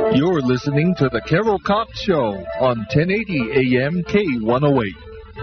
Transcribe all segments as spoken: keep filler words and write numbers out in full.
You're listening to the Carol Cox Show on ten eighty A M K one oh eight.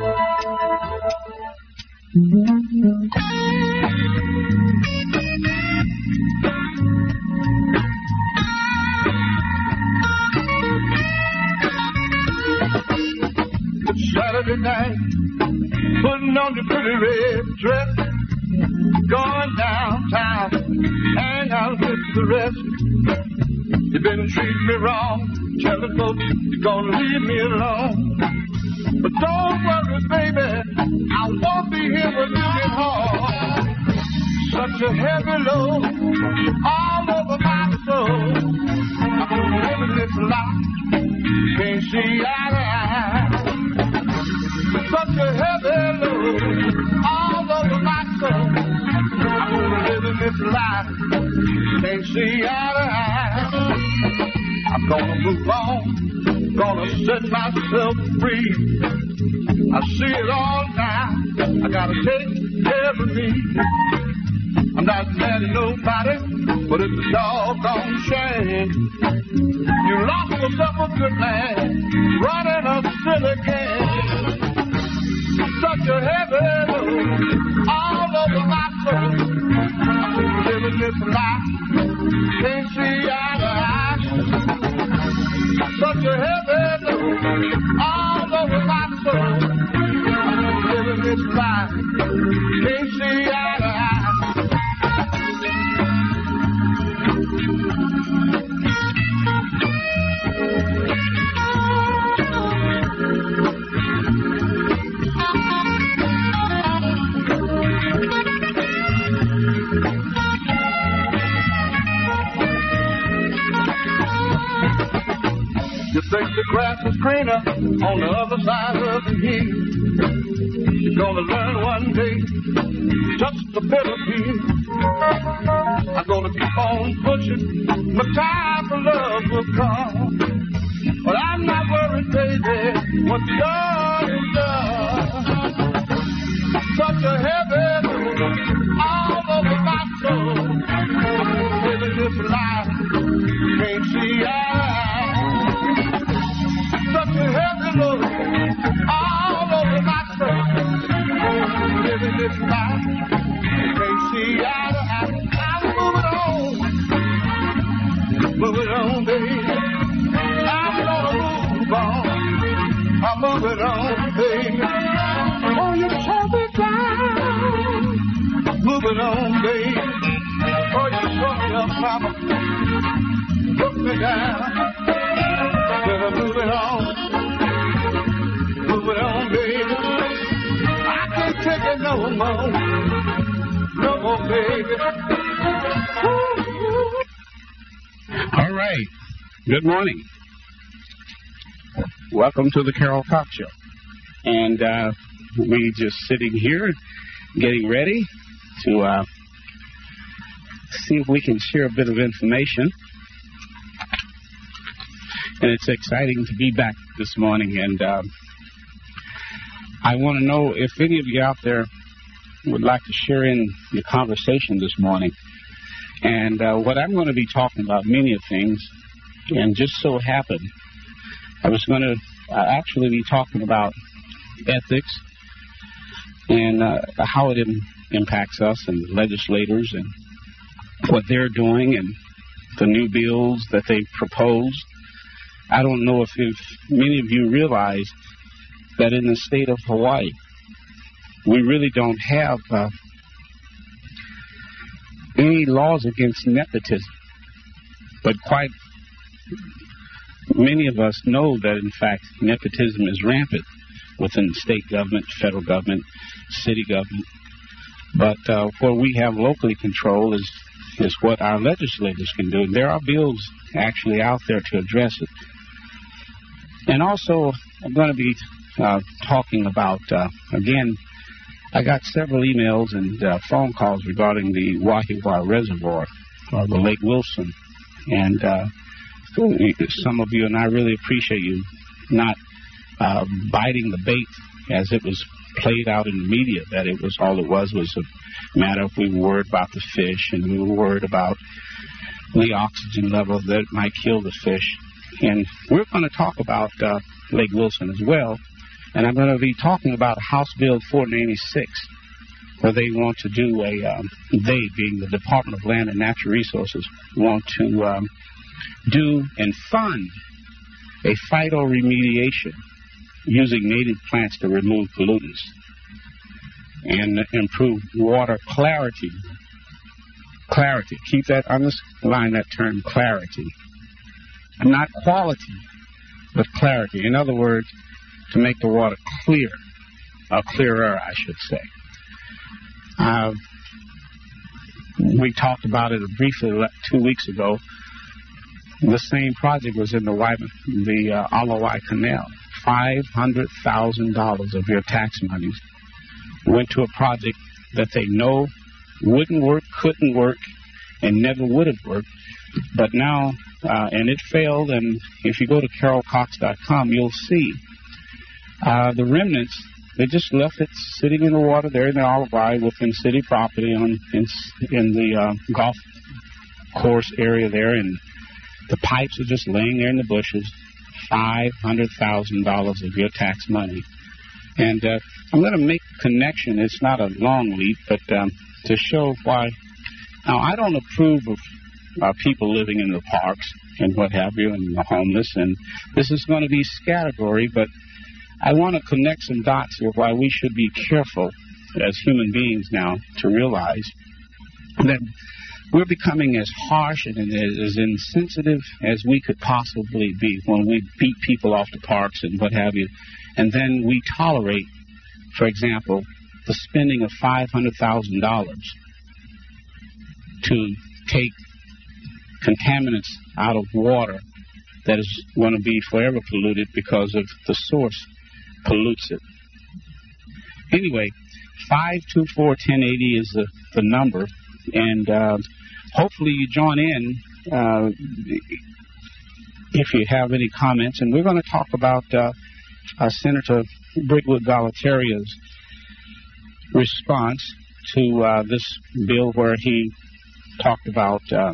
It's Saturday night, putting on your pretty red dress, going downtown, hang out with the rest. You've been treating me wrong, telling folks you're gonna leave me alone. But don't worry, baby, I won't be here when you get home. Such a heavy load all over my soul. I'm living this life, can't see eye to eye. Such a heavy load all over my soul. I'm living this life, can't see eye to eye. I'm gonna move on, gonna set myself free. I see it all now, I gotta take care of me. I'm not mad at nobody, but it's a doggone shame. You lost yourself a good man, running a silly game. Such a heavy load all over my soul. I'm living this life, can't see eye to eye. Such a heavy load all over my soul. I'm living this life, can't see eye to eye. You think the grass is greener on the other side of the hill. You're gonna learn one day just a bit of feel. I'm gonna keep on pushing, my time for love will come. But I'm not worried, baby, what's done is done. Such a heavy load all over my soul. I'm living this life, can't see eye. Such a heavy load all over my soul. Living this life, can't see eye to eye. I'm moving on, moving on, baby. I'm gonna move on. I'm moving on, baby. Oh, you tore me down. Moving on, baby. Oh, you tore me up, mama. Took me down. We're moving on, moving on, baby. I can't take it no more, no more, baby. All right. Good morning. Welcome to the Carol Cox Show. And uh, we just sitting here, getting ready to uh, see if we can share a bit of information. And it's exciting to be back this morning. And uh, I want to know if any of you out there would like to share in the conversation this morning. And uh, what I'm going to be talking about, many of things, and just so happened, I was going to uh, actually be talking about ethics and uh, how it im- impacts us and legislators and what they're doing and the new bills that they proposed. I don't know if, if many of you realize that in the state of Hawaii, we really don't have uh, any laws against nepotism. But quite many of us know that, in fact, nepotism is rampant within state government, federal government, city government. But uh, where we have locally control is, is what our legislators can do. There are bills actually out there to address it. And also, I'm going to be uh, talking about, uh, again, I got several emails and uh, phone calls regarding the Wahiawa Reservoir, or the Lake Wilson. And uh, some of you, and I really appreciate you not uh, biting the bait as it was played out in the media, that it was all it was was a matter of we were worried about the fish and we were worried about the oxygen level that might kill the fish. And we're going to talk about uh, Lake Wilson as well. And I'm going to be talking about House Bill four ninety-six, where they want to do a, um, they being the Department of Land and Natural Resources, want to um, do and fund a phytoremediation using native plants to remove pollutants and improve water clarity. Clarity. Keep that, underline that term, clarity. Not quality, but clarity. In other words, to make the water clear, or clearer, I should say. Uh, we talked about it briefly two weeks ago. The same project was in the Wyman, the uh, Alawai Canal. five hundred thousand dollars of your tax monies went to a project that they know wouldn't work, couldn't work, and never would have worked. But now, uh, and it failed, and if you go to carol cox dot com, you'll see uh, the remnants. They just left it sitting in the water there in the Alawai within city property on in, in the uh, golf course area there, and the pipes are just laying there in the bushes. five hundred thousand dollars of your tax money. And uh, I'm going to make a connection. It's not a long leap, but um, to show why. Now, I don't approve of uh, people living in the parks and what have you, and the homeless, and this is going to be scattergory, but I want to connect some dots with why we should be careful as human beings now to realize that we're becoming as harsh and as insensitive as we could possibly be when we beat people off the parks and what have you. And then we tolerate, for example, the spending of five hundred thousand dollars to take contaminants out of water that is going to be forever polluted because of the source pollutes it. Anyway, five two four, one zero eight zero is the, the number, and uh, hopefully you join in uh, if you have any comments. And we're going to talk about uh, uh, Senator Brigwood Galateria's response to uh, this bill, where he talked about uh,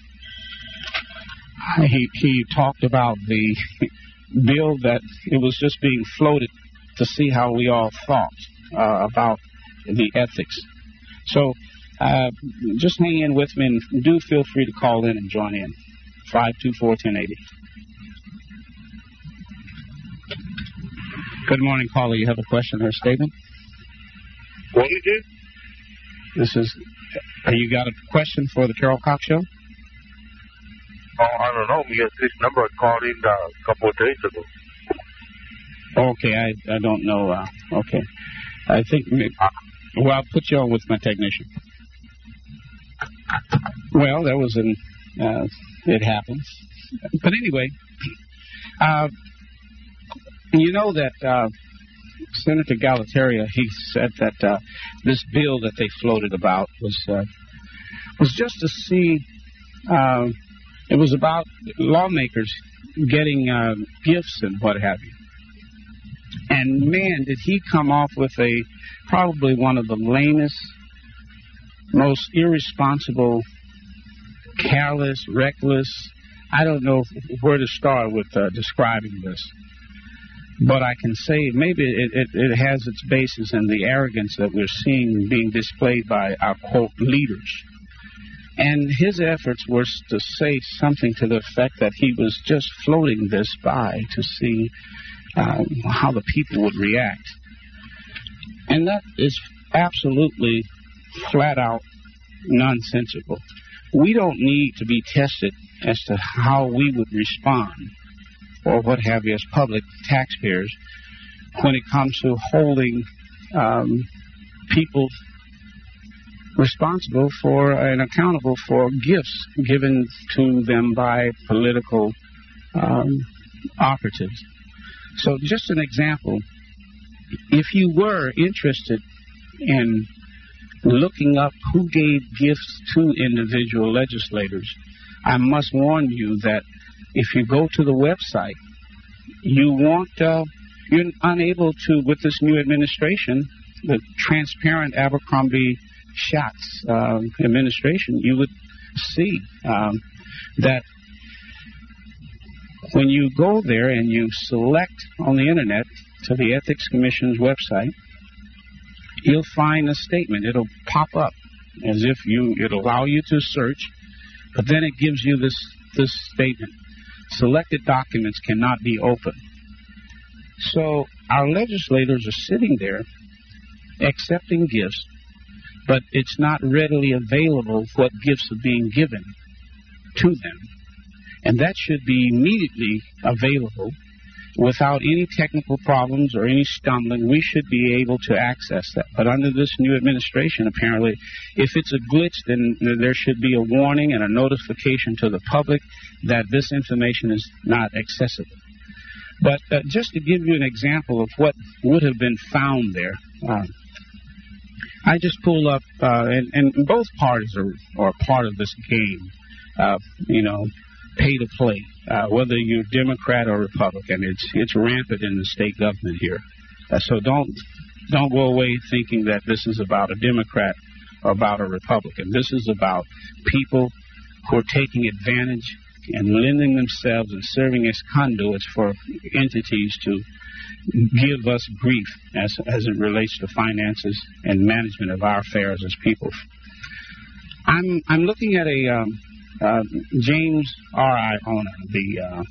he he talked about the bill that it was just being floated to see how we all thought uh, about the ethics. So uh, just hang in with me, and do feel free to call in and join in. five two four, one zero eight zero. Good morning, caller. You have a question or a statement? What is it? This is, uh, you got a question for the Carol Cox Show? Oh, I don't know, because this number I called in uh, a couple of days ago. Okay, I, I don't know. Uh, okay. I think, uh, well, I'll put you on with my technician. Well, that was an, uh, it happens. But anyway, uh, you know that uh, Senator Galateria, he said that uh, this bill that they floated about was uh, was just to see, uh, it was about lawmakers getting uh, gifts and what have you. And man, did he come off with a probably one of the lamest, most irresponsible, careless, reckless. I don't know where to start with uh, describing this. But I can say maybe it, it, it has its basis in the arrogance that we're seeing being displayed by our, quote, leaders. And his efforts were to say something to the effect that he was just floating this by to see um, how the people would react. And that is absolutely flat out nonsensical. We don't need to be tested as to how we would respond or what have you as public taxpayers when it comes to holding um, people responsible for and accountable for gifts given to them by political um, operatives. So just an example, if you were interested in looking up who gave gifts to individual legislators, I must warn you that if you go to the website, you won't, uh, you're unable to, with this new administration, the transparent Abercrombie Schatz uh, administration, you would see um, that when you go there and you select on the internet to the Ethics Commission's website, you'll find a statement. It'll pop up as if you, it'll allow you to search, but then it gives you this, this statement. Selected documents cannot be opened. So our legislators are sitting there accepting gifts, but it's not readily available what gifts are being given to them. And that should be immediately available without any technical problems or any stumbling. We should be able to access that. But under this new administration, apparently, if it's a glitch, then there should be a warning and a notification to the public that this information is not accessible. But uh, just to give you an example of what would have been found there, uh, I just pull up, uh, and, and both parties are, are part of this game, uh, you know, pay to play, uh, whether you're Democrat or Republican. It's it's rampant in the state government here. Uh, so don't don't go away thinking that this is about a Democrat or about a Republican. This is about people who are taking advantage and lending themselves and serving as conduits for entities to give us grief as as it relates to finances and management of our affairs as people. I'm I'm looking at a um, uh, James R. Iona, the, uh,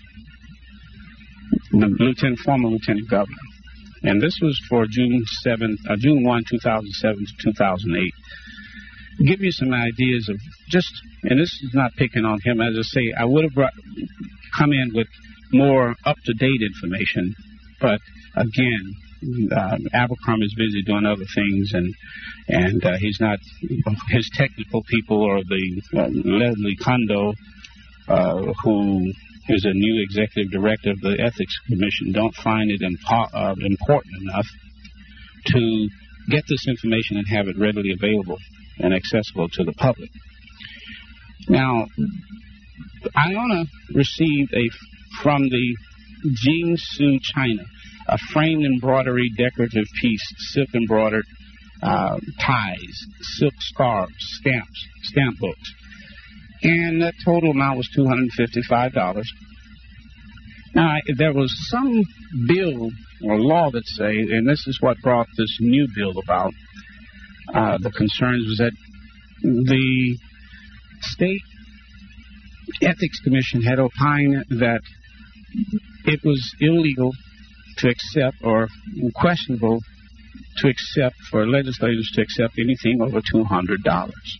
the lieutenant, former lieutenant governor, and this was for June seventh, uh, June first, two thousand seven to two thousand eight. Give you some ideas of just, and this is not picking on him. As I say, I would have brought, come in with more up-to-date information, but again, uh, Abercrombie's busy doing other things, and and uh, he's not. His technical people, or the uh, Leslie Kondo, uh, who is a new executive director of the Ethics Commission, don't find it impo- uh, important enough to get this information and have it readily available and accessible to the public. Now, Iona received a from the Jingsu, China, a framed embroidery decorative piece, silk embroidered uh, ties, silk scarves, stamps, stamp books. And that total amount was two hundred fifty-five dollars. Now, there was some bill or law that say, and this is what brought this new bill about, uh, the concerns was that the state ethics commission had opined that it was illegal to accept, or questionable to accept, for legislators to accept anything over two hundred dollars.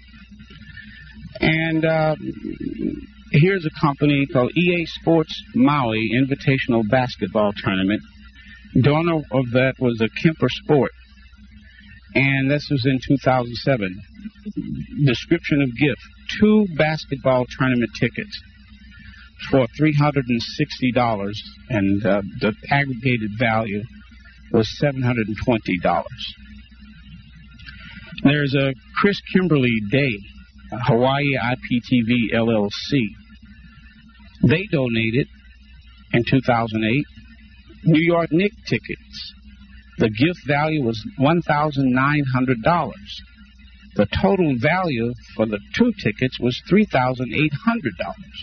And uh, here's a company called E A Sports Maui Invitational Basketball Tournament. Donor of that was a Kemper Sport. And this was in two thousand seven. Description of gift: two basketball tournament tickets for three hundred sixty dollars, and uh, the aggregated value was seven hundred twenty dollars. There's a Chris Kimberly Day, Hawaii I P T V L L C. They donated in two thousand eight New York Knicks tickets. The gift value was one thousand nine hundred dollars. The total value for the two tickets was three thousand eight hundred dollars.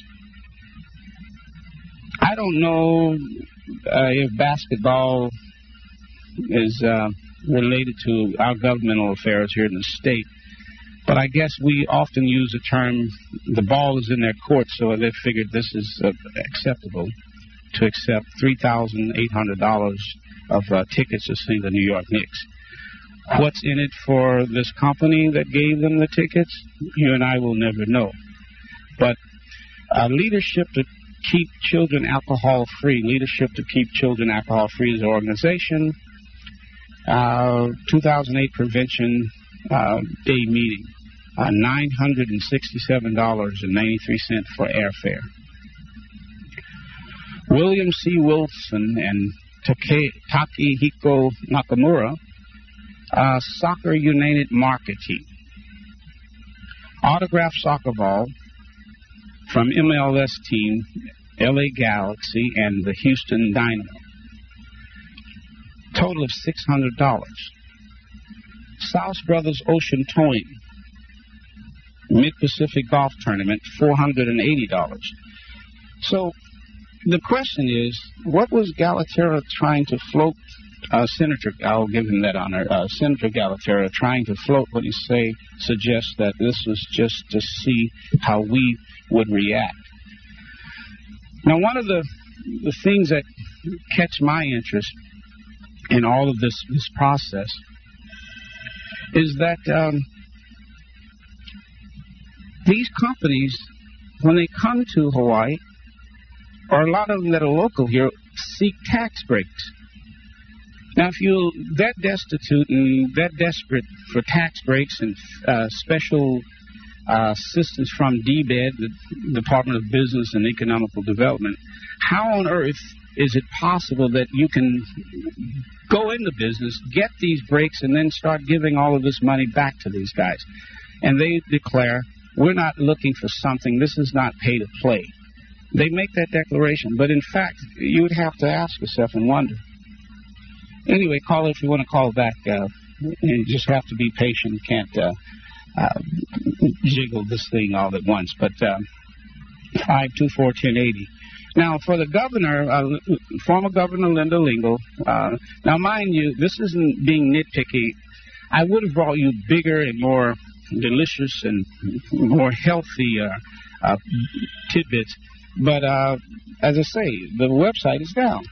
I don't know uh, if basketball is uh, related to our governmental affairs here in the state, but I guess we often use the term, the ball is in their court, so they figured this is uh, acceptable to accept three thousand eight hundred dollars of uh, tickets to see the New York Knicks. What's in it for this company that gave them the tickets? You and I will never know. But uh, leadership to keep children alcohol free, leadership to keep children alcohol free is an organization. Uh, two thousand eight Prevention uh, Day meeting, uh, nine hundred sixty-seven dollars and ninety-three cents for airfare. William C. Wilson and Take, Takehiko Nakamura, uh, Soccer United Marketing. Autographed soccer ball from M L S team L A Galaxy and the Houston Dynamo. Total of six hundred dollars. South Brothers Ocean Towing. Mid-Pacific Golf Tournament, four hundred eighty dollars. So the question is, what was Galaterra trying to float? Uh, Senator, I'll give him that honor. Uh, Senator Galaterra trying to float what he say suggests that this was just to see how we would react. Now, one of the the things that catch my interest in all of this this process is that um, these companies, when they come to Hawaii, or a lot of them that are local here, seek tax breaks. Now, if you're that destitute and that desperate for tax breaks and uh, special uh, assistance from D B E D, the Department of Business and Economical Development, how on earth is it possible that you can go into business, get these breaks, and then start giving all of this money back to these guys? And they declare, we're not looking for something. This is not pay to play. They make that declaration. But in fact, you would have to ask yourself and wonder. Anyway, call if you want to call back. Uh, you just have to be patient. You can't uh, uh, jiggle this thing all at once. But uh, five two four, ten eighty. Now, for the governor, uh, former Governor Linda Lingle, uh, now mind you, this isn't being nitpicky. I would have brought you bigger and more delicious and more healthy uh, uh, tidbits. But uh, as I say, the website is down.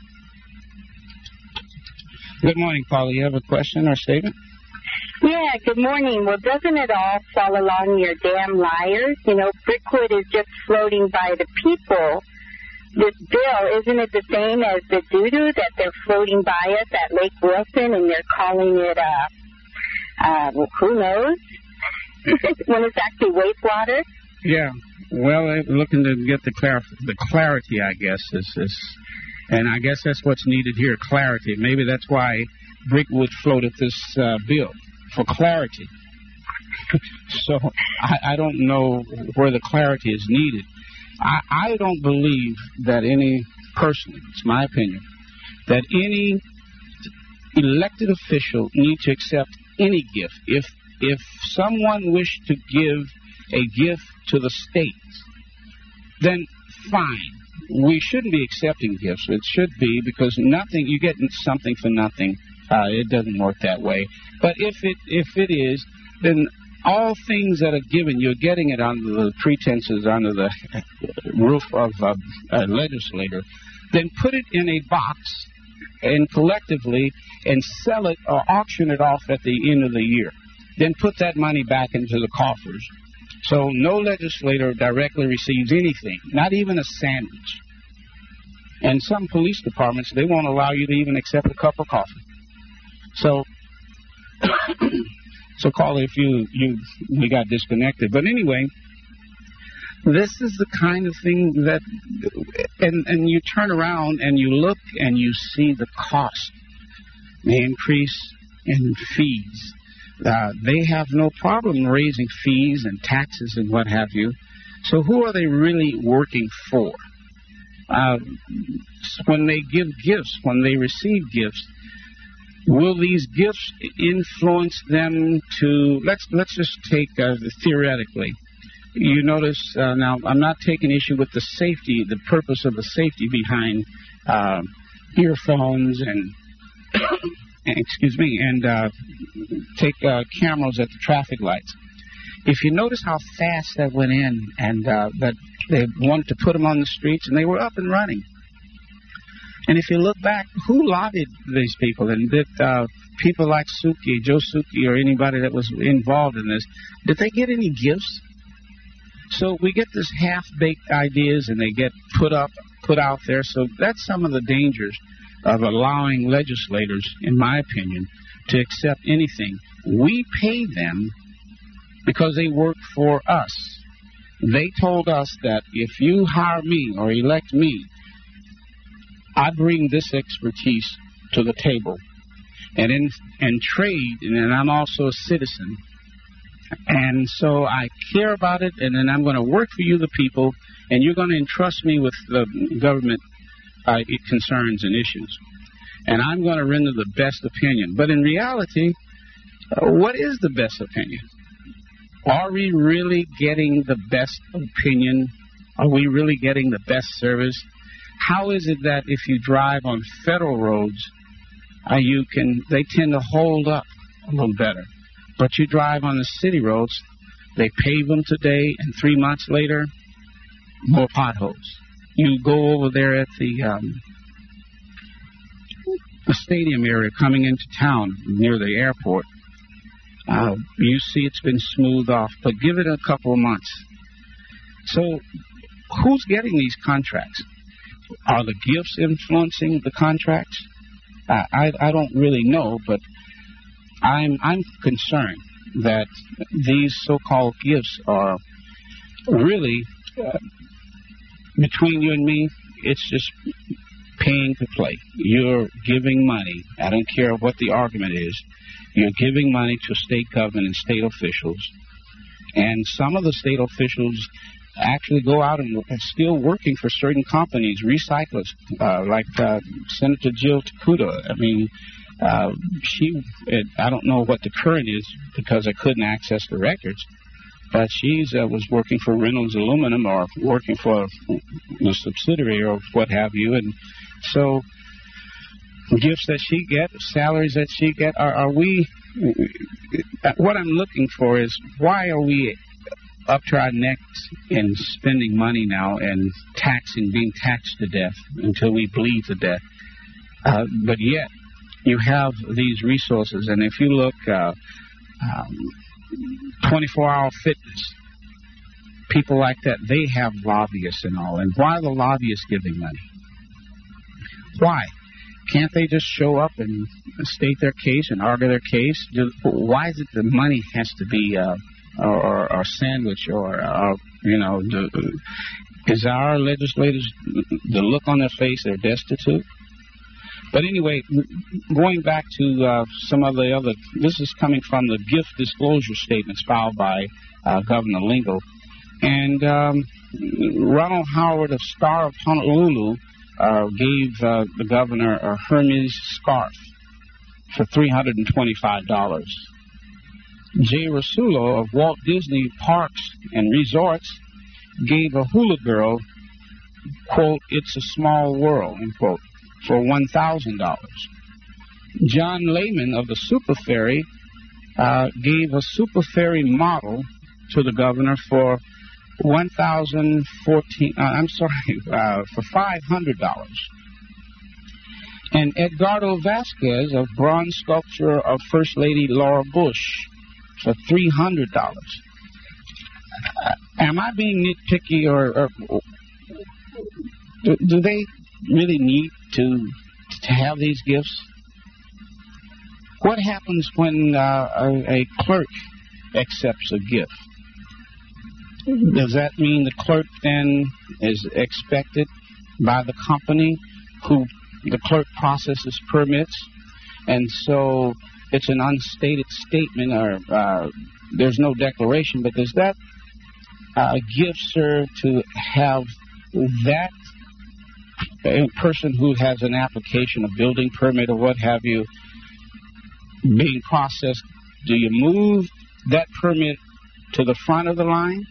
Good morning, Paula. You have a question or statement? Yeah, good morning. Well, doesn't it all fall along your damn liars? You know, Brickwood is just floating by the people. This bill, isn't it the same as the doo-doo that they're floating by us at Lake Wilson and they're calling it, uh, uh, well, who knows? When it's actually wastewater? Yeah. Well, they're looking to get the, clar- the clarity, I guess, is... is And I guess that's what's needed here, clarity. Maybe that's why Brickwood floated this uh, bill, for clarity. So I, I don't know where the clarity is needed. I, I don't believe that any person, it's my opinion, that any elected official need to accept any gift. If, if someone wished to give a gift to the state, then fine. We shouldn't be accepting gifts. It should be, because nothing, you get something for nothing. Uh, it doesn't work that way. But if it if it is, then all things that are given, you're getting it under the pretenses, under the roof of a, a legislator. Then put it in a box and collectively and sell it or auction it off at the end of the year. Then put that money back into the coffers. So no legislator directly receives anything, not even a sandwich. And some police departments, they won't allow you to even accept a cup of coffee. So, so call if you, you we got disconnected. But anyway, this is the kind of thing that, and, and you turn around and you look and you see the cost, the increase in fees. Uh, they have no problem raising fees and taxes and what have you. So who are they really working for? Uh, when they give gifts, when they receive gifts, will these gifts influence them to, let's let's just take uh, theoretically. You notice, uh, now I'm not taking issue with the safety, the purpose of the safety behind uh, earphones and excuse me, and uh, take uh, cameras at the traffic lights. If you notice how fast that went in, and uh, that they wanted to put them on the streets, and they were up and running. And if you look back, who lobbied these people? And did uh, people like Suki, Joe Suki, or anybody that was involved in this, did they get any gifts? So we get this half-baked ideas, and they get put up, put out there. So that's some of the dangers of allowing legislators, in my opinion, to accept anything. We pay them because they work for us. They told us that if you hire me or elect me, I bring this expertise to the table. And in and trade, and I'm also a citizen. And so I care about it, and then I'm going to work for you, the people, and you're going to entrust me with the government uh, concerns and issues. And I'm going to render the best opinion. But in reality, uh, what is the best opinion? Are we really getting the best opinion? Are we really getting the best service? How is it that if you drive on federal roads, uh, you can they tend to hold up a little better, but you drive on the city roads, they pave them today, and three months later, more potholes. You go over there at the um, the stadium area coming into town near the airport. Uh, you see it's been smoothed off, but give it a couple of months. So who's getting these contracts? Are the gifts influencing the contracts? Uh, I, I don't really know, but I'm, I'm concerned that these so-called gifts are really, uh, between you and me, it's just paying to play. You're giving money. I don't care what the argument is. You're giving money to state government and state officials. And some of the state officials actually go out and are still working for certain companies, recyclers, uh, like uh, Senator Jill Takuda. I mean, uh, she, it, I don't know what the current is because I couldn't access the records, but she uh, was working for Reynolds Aluminum or working for a subsidiary or what have you. And so gifts that she gets, salaries that she gets, are, are we, what I'm looking for is why are we up to our necks in spending money now and taxing, being taxed to death until we bleed to death? Uh, but yet, you have these resources, and if you look, uh, um, twenty-four hour fitness, people like that, they have lobbyists and all. And why are the lobbyists giving money? Why? Can't they just show up and state their case and argue their case? Why is it the money has to be uh, or, or sandwich or, or you know, the, is our legislators, the look on their face, they're destitute? But anyway, going back to uh, some of the other, this is coming from the gift disclosure statements filed by uh, Governor Lingle. And um, Ronald Howard of Star of Honolulu uh, gave uh, the governor a Hermes scarf for three hundred twenty-five dollars. Jay Rasulo of Walt Disney Parks and Resorts gave a hula girl, quote, "It's a small world," end quote, for one thousand dollars. John Lehman of the Super Ferry uh, gave a Super Ferry model to the governor for one thousand fourteen. Uh, I'm sorry, uh, for five hundred dollars. And Edgardo Vasquez of bronze sculpture of First Lady Laura Bush for three hundred dollars. Uh, am I being nitpicky, or, or do, do they really need to to have these gifts? What happens when uh, a, a clerk accepts a gift? Does that mean the clerk then is expected by the company who the clerk processes permits, and so it's an unstated statement, or uh, there's no declaration, but does that uh, gift serve to have that a person who has an application, a building permit or what have you, being processed? Do you move that permit to the front of the line?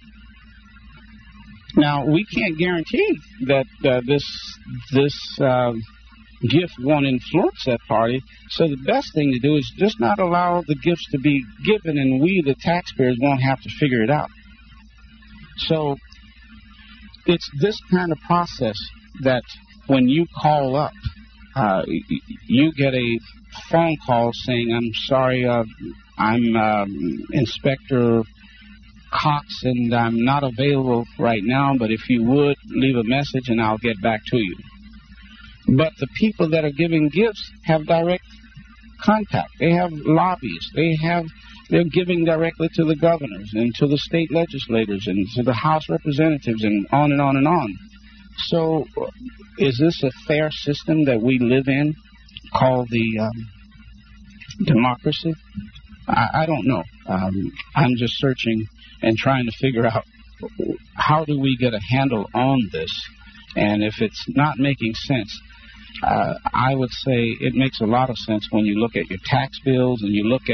Now, we can't guarantee that uh, this this uh, gift won't influence that party, so the best thing to do is just not allow the gifts to be given, and we, the taxpayers, won't have to figure it out. So it's this kind of process that when you call up, uh, you get a phone call saying, "I'm sorry, uh, I'm um, Inspector Cox, and I'm not available right now, but if you would, leave a message and I'll get back to you." But the people that are giving gifts have direct contact. They have lobbyists. They have, they're giving directly to the governors and to the state legislators and to the House representatives and on and on and on. So is this a fair system that we live in called the um, democracy? I, I don't know. Um, I'm just searching and trying to figure out how do we get a handle on this. And if it's not making sense, uh, I would say it makes a lot of sense when you look at your tax bills and you look at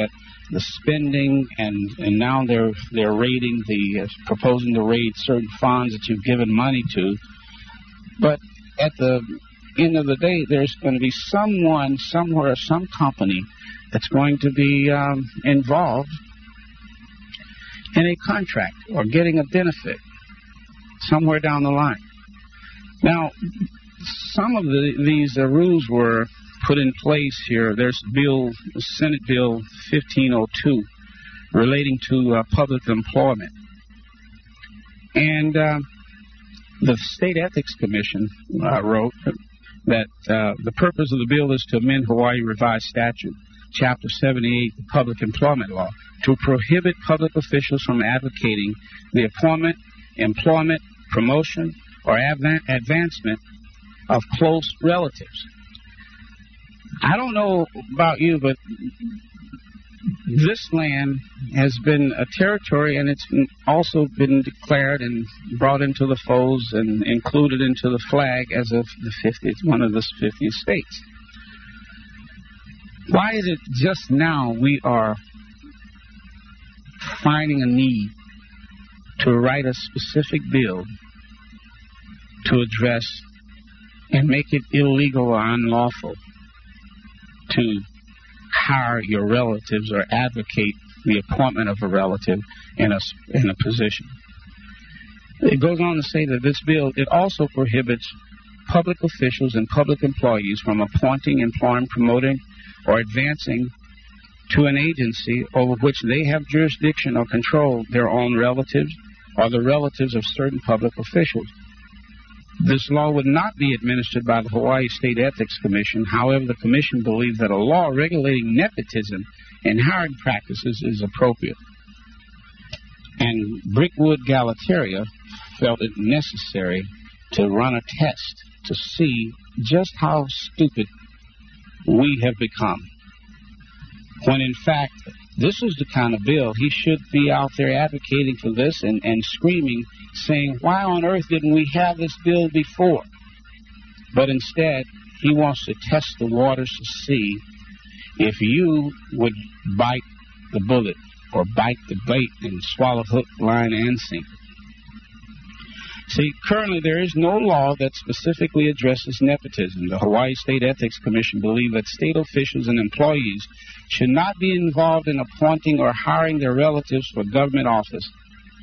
the spending, and, and now they're they're raiding the uh, proposing to raid certain funds that you've given money to. But at the end of the day, there's going to be someone somewhere, some company that's going to be um, involved in a contract or getting a benefit somewhere down the line. Now, some of the, these uh, rules were put in place here. There's Bill, Senate Bill fifteen oh two, relating to uh, public employment. And uh, the State Ethics Commission uh, wrote that uh, the purpose of the bill is to amend Hawaii Revised Statute, Chapter seventy-eight, the Public Employment Law, to prohibit public officials from advocating the appointment, employment, promotion, or advan- advancement of close relatives. I don't know about you, but this land has been a territory, and it's also been declared and brought into the folds and included into the flag as of the fiftieth, one of the fifty states. Why is it just now we are finding a need to write a specific bill to address and make it illegal or unlawful to hire your relatives or advocate the appointment of a relative in a, in a position? It goes on to say that this bill, it also prohibits public officials and public employees from appointing, employing, promoting, or advancing to an agency over which they have jurisdiction or control their own relatives or the relatives of certain public officials. This law would not be administered by the Hawaii State Ethics Commission. However, the Commission believes that a law regulating nepotism and hiring practices is appropriate. And Brickwood Galateria felt it necessary to run a test to see just how stupid we have become. When in fact, this is the kind of bill he should be out there advocating for this and, and screaming, saying, why on earth didn't we have this bill before? But instead, he wants to test the waters to see if you would bite the bullet or bite the bait and swallow hook, line, and sinker. See, currently there is no law that specifically addresses nepotism. The Hawaii State Ethics Commission believes that state officials and employees should not be involved in appointing or hiring their relatives for government office.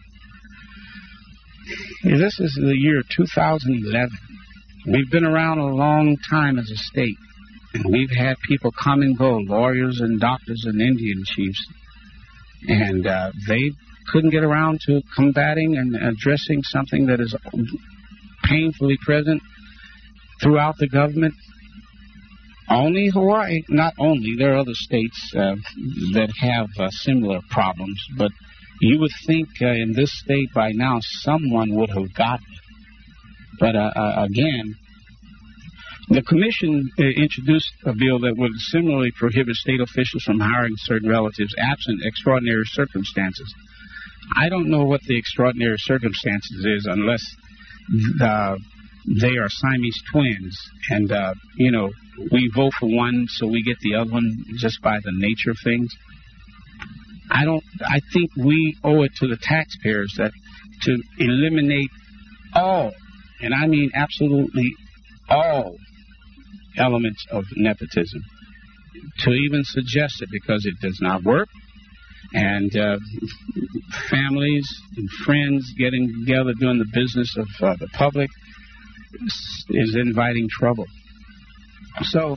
This is the year two thousand eleven. We've been around a long time as a state, and we've had people come and go, lawyers and doctors and Indian chiefs, and uh, they couldn't get around to combating and addressing something that is painfully present throughout the government. Only Hawaii, not only, there are other states uh, that have uh, similar problems, but you would think uh, in this state by now someone would have gotten it. But uh, uh, again, the Commission uh, introduced a bill that would similarly prohibit state officials from hiring certain relatives absent extraordinary circumstances. I don't know what the extraordinary circumstances is unless uh, they are Siamese twins, and, uh, you know, we vote for one so we get the other one just by the nature of things. I don't, I think we owe it to the taxpayers that to eliminate all, and I mean absolutely all, elements of nepotism. To even suggest it, because it does not work. And uh, families and friends getting together doing the business of uh, the public is inviting trouble. So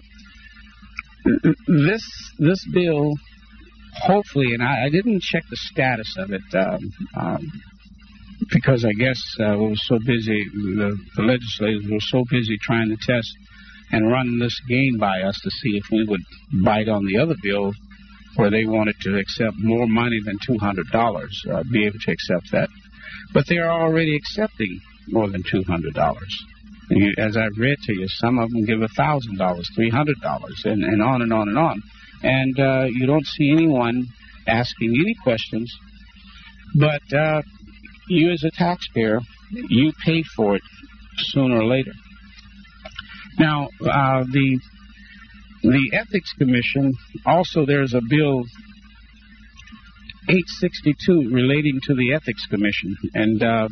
this this bill, hopefully, and I, I didn't check the status of it um, um, because I guess uh, we were so busy, the, the legislators were so busy trying to test and run this game by us to see if we would bite on the other bill where they wanted to accept more money than two hundred dollars, uh, be able to accept that. But they are already accepting more than two hundred dollars. You, as I've read to you, some of them give one thousand dollars, three hundred dollars, and, and on and on and on. And uh, you don't see anyone asking any questions, but uh, you as a taxpayer, you pay for it sooner or later. Now, uh, the... The Ethics Commission, also there's a bill eight sixty-two relating to the Ethics Commission. And uh,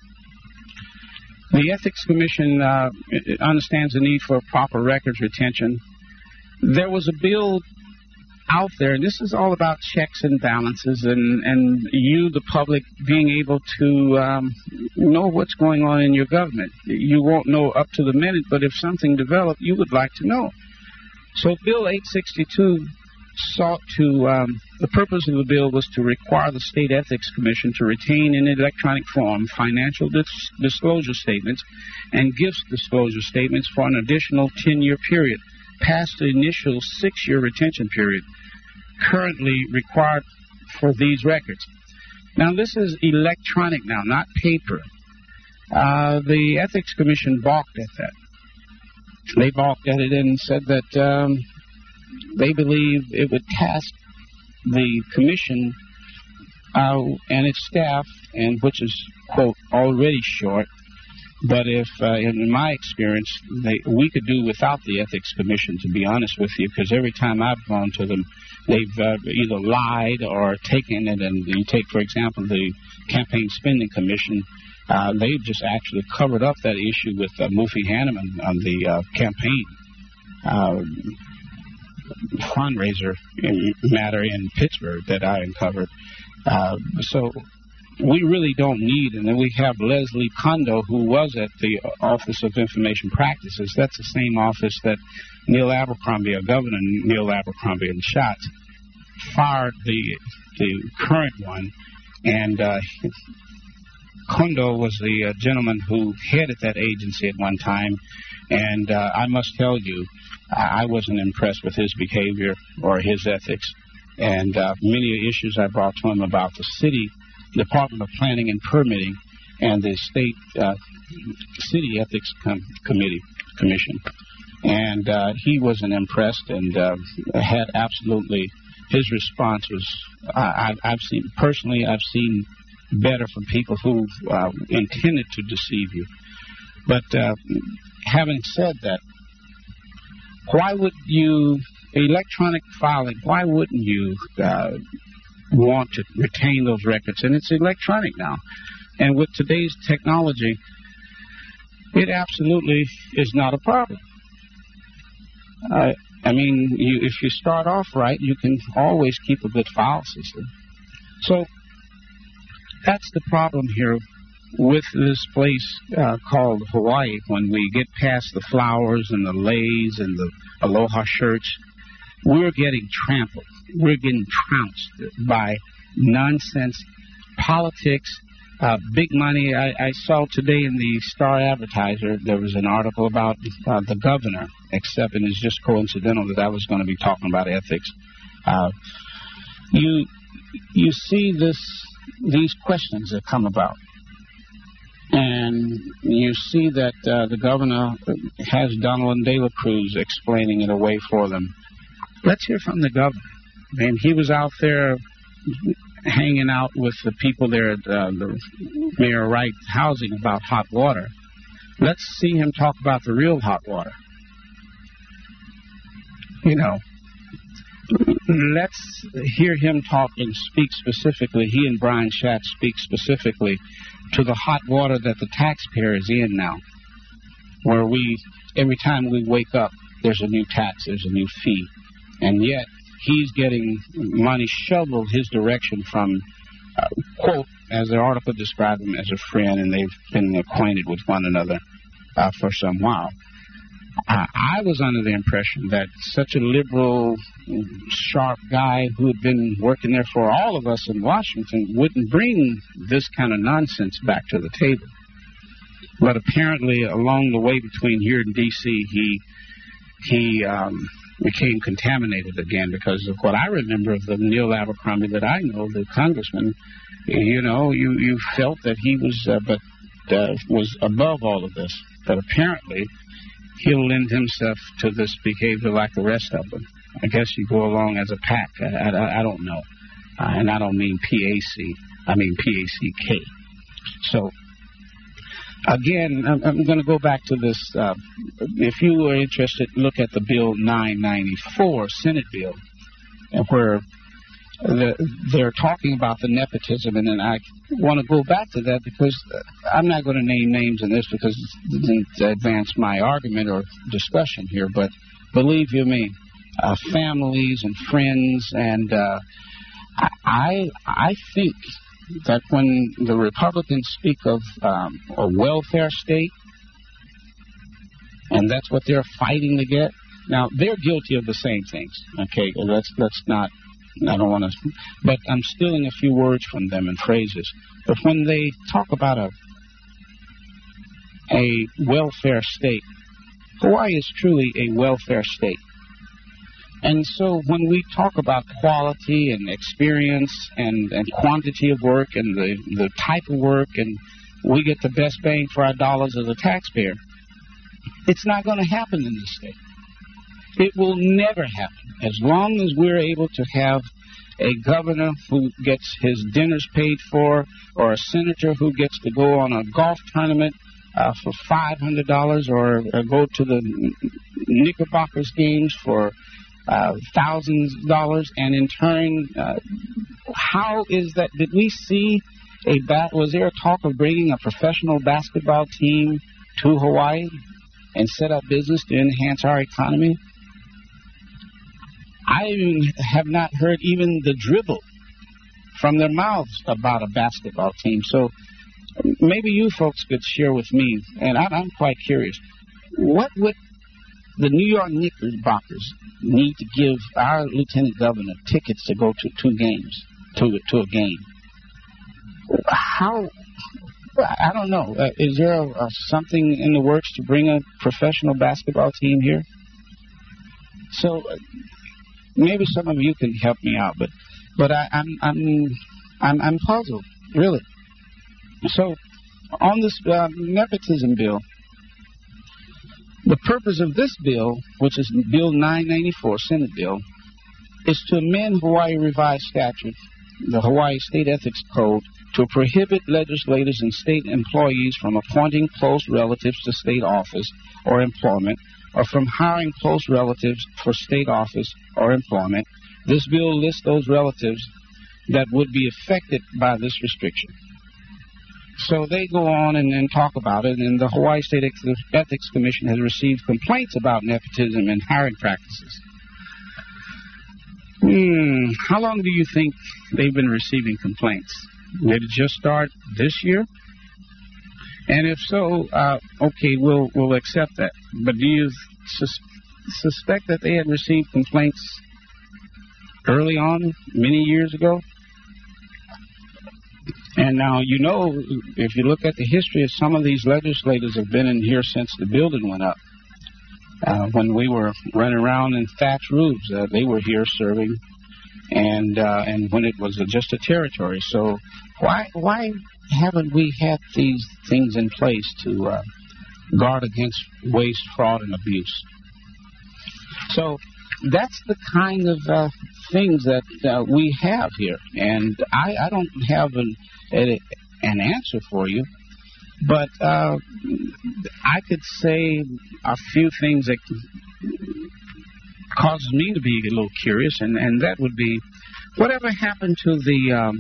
the Ethics Commission uh, understands the need for proper records retention. There was a bill out there, and this is all about checks and balances and, and you, the public, being able to um, know what's going on in your government. You won't know up to the minute, but if something developed, you would like to know. So Bill eight sixty-two sought to, um, the purpose of the bill was to require the State Ethics Commission to retain in electronic form financial dis- disclosure statements and gifts disclosure statements for an additional ten-year period, past the initial six-year retention period currently required for these records. Now, this is electronic now, not paper. Uh, the Ethics Commission balked at that. They balked at it and said that um, they believe it would task the commission uh, and its staff, and which is, quote, already short. But if, uh, in my experience, they, we could do without the Ethics Commission, to be honest with you, because every time I've gone to them, they've uh, either lied or taken it. And you take, for example, the Campaign Spending Commission. Uh, they've just actually covered up that issue with uh, Mufi Hanneman on the uh, campaign uh, fundraiser in, matter in Pittsburgh that I uncovered. Uh, so we really don't need, and then we have Leslie Kondo, who was at the Office of Information Practices. That's the same office that Neil Abercrombie, or Governor Neil Abercrombie and Schatz, fired the the current one, and uh, Kondo was the uh, gentleman who headed that agency at one time, and uh, I must tell you, I wasn't impressed with his behavior or his ethics, and uh, many issues I brought to him about the city Department of Planning and Permitting and the State uh, City Ethics Com- Committee Commission, and uh, he wasn't impressed and uh, had absolutely, his response was, I, I've seen, personally, I've seen better from people who uh, intended to deceive you. But uh, having said that, why would you, electronic filing, why wouldn't you uh, want to retain those records? And it's electronic now. And with today's technology, it absolutely is not a problem. Uh, I mean, you, if you start off right, you can always keep a good file system. So that's the problem here with this place uh, called Hawaii. When we get past the flowers and the leis and the aloha shirts, we're getting trampled. We're getting trounced by nonsense, politics, uh, big money. I, I saw today in the Star Advertiser, there was an article about uh, the governor, except, and it's just coincidental that I was going to be talking about ethics. Uh, you you see this these questions that come about, and you see that uh, the governor has Donald De La Cruz explaining it away for them. Let's hear from the governor. I mean, he was out there hanging out with the people there at uh, the Mayor Wright housing about hot water. Let's see him talk about the real hot water. You know, let's hear him talk and speak specifically, he and Brian Schatz speak specifically to the hot water that the taxpayer is in now, where we, every time we wake up, there's a new tax, there's a new fee. And yet, he's getting money shoveled his direction from, uh, quote, as the article described him, as a friend, and they've been acquainted with one another uh, for some while. Uh, I was under the impression that such a liberal, sharp guy who had been working there for all of us in Washington wouldn't bring this kind of nonsense back to the table. But apparently, along the way between here and D C, he he um, became contaminated again, because of what I remember of the Neil Abercrombie that I know, the congressman. You know, you, you felt that he was, uh, but uh, was above all of this. But apparently, he'll lend himself to this behavior like the rest of them. I guess you go along as a pack. I, I, I don't know. Uh, and I don't mean P A C. I mean P A C K. So, again, I'm, I'm going to go back to this. Uh, if you are interested, look at the Bill nine ninety-four, Senate bill, where the, they're talking about the nepotism, and then I want to go back to that because I'm not going to name names in this because it doesn't advance my argument or discussion here, but believe you me, uh, families and friends, and uh, I, I think that when the Republicans speak of um, a welfare state, and that's what they're fighting to get, now they're guilty of the same things. Okay, let's let's not. I don't want to, but I'm stealing a few words from them and phrases. But when they talk about a a welfare state, Hawaii is truly a welfare state. And so when we talk about quality and experience and, and quantity of work and the, the type of work, and we get the best bang for our dollars as a taxpayer, it's not going to happen in this state. It will never happen as long as we're able to have a governor who gets his dinners paid for, or a senator who gets to go on a golf tournament uh, for five hundred dollars, or, or go to the Knickerbockers games for uh, thousands of dollars, and in turn, uh, how is that? Did we see a bat? Was there a talk of bringing a professional basketball team to Hawaii and set up business to enhance our economy? I have not heard even the dribble from their mouths about a basketball team. So maybe you folks could share with me, and I'm quite curious, what would the New York Knickerbockers need to give our lieutenant governor tickets to go to two games, to, to a game? How, I don't know, uh, is there a, a, something in the works to bring a professional basketball team here? So uh, maybe some of you can help me out, but but I, I'm I'm I'm I'm puzzled, really. So on this uh, nepotism bill, the purpose of this bill, which is Bill nine ninety-four, Senate bill, is to amend Hawaii Revised Statute, the Hawaii State Ethics Code, to prohibit legislators and state employees from appointing close relatives to state office or employment, or from hiring close relatives for state office or employment. This bill lists those relatives that would be affected by this restriction. So they go on and, and talk about it, and the Hawaii State Ethics Commission has received complaints about nepotism and hiring practices. Hmm, how long do you think they've been receiving complaints? Did it just start this year? And if so, uh, okay, we'll we'll accept that. But do you sus- suspect that they had received complaints early on, many years ago? And now, you know, if you look at the history of some of these legislators have been in here since the building went up. Uh, when we were running around in thatch roofs, uh, they were here serving, and uh, and when it was just a territory. So why why haven't we had these things in place to uh, guard against waste, fraud, and abuse? So that's the kind of uh, things that uh, we have here, and I, I don't have an a, an answer for you, but uh, I could say a few things that causes me to be a little curious, and, and that would be, whatever happened to the um,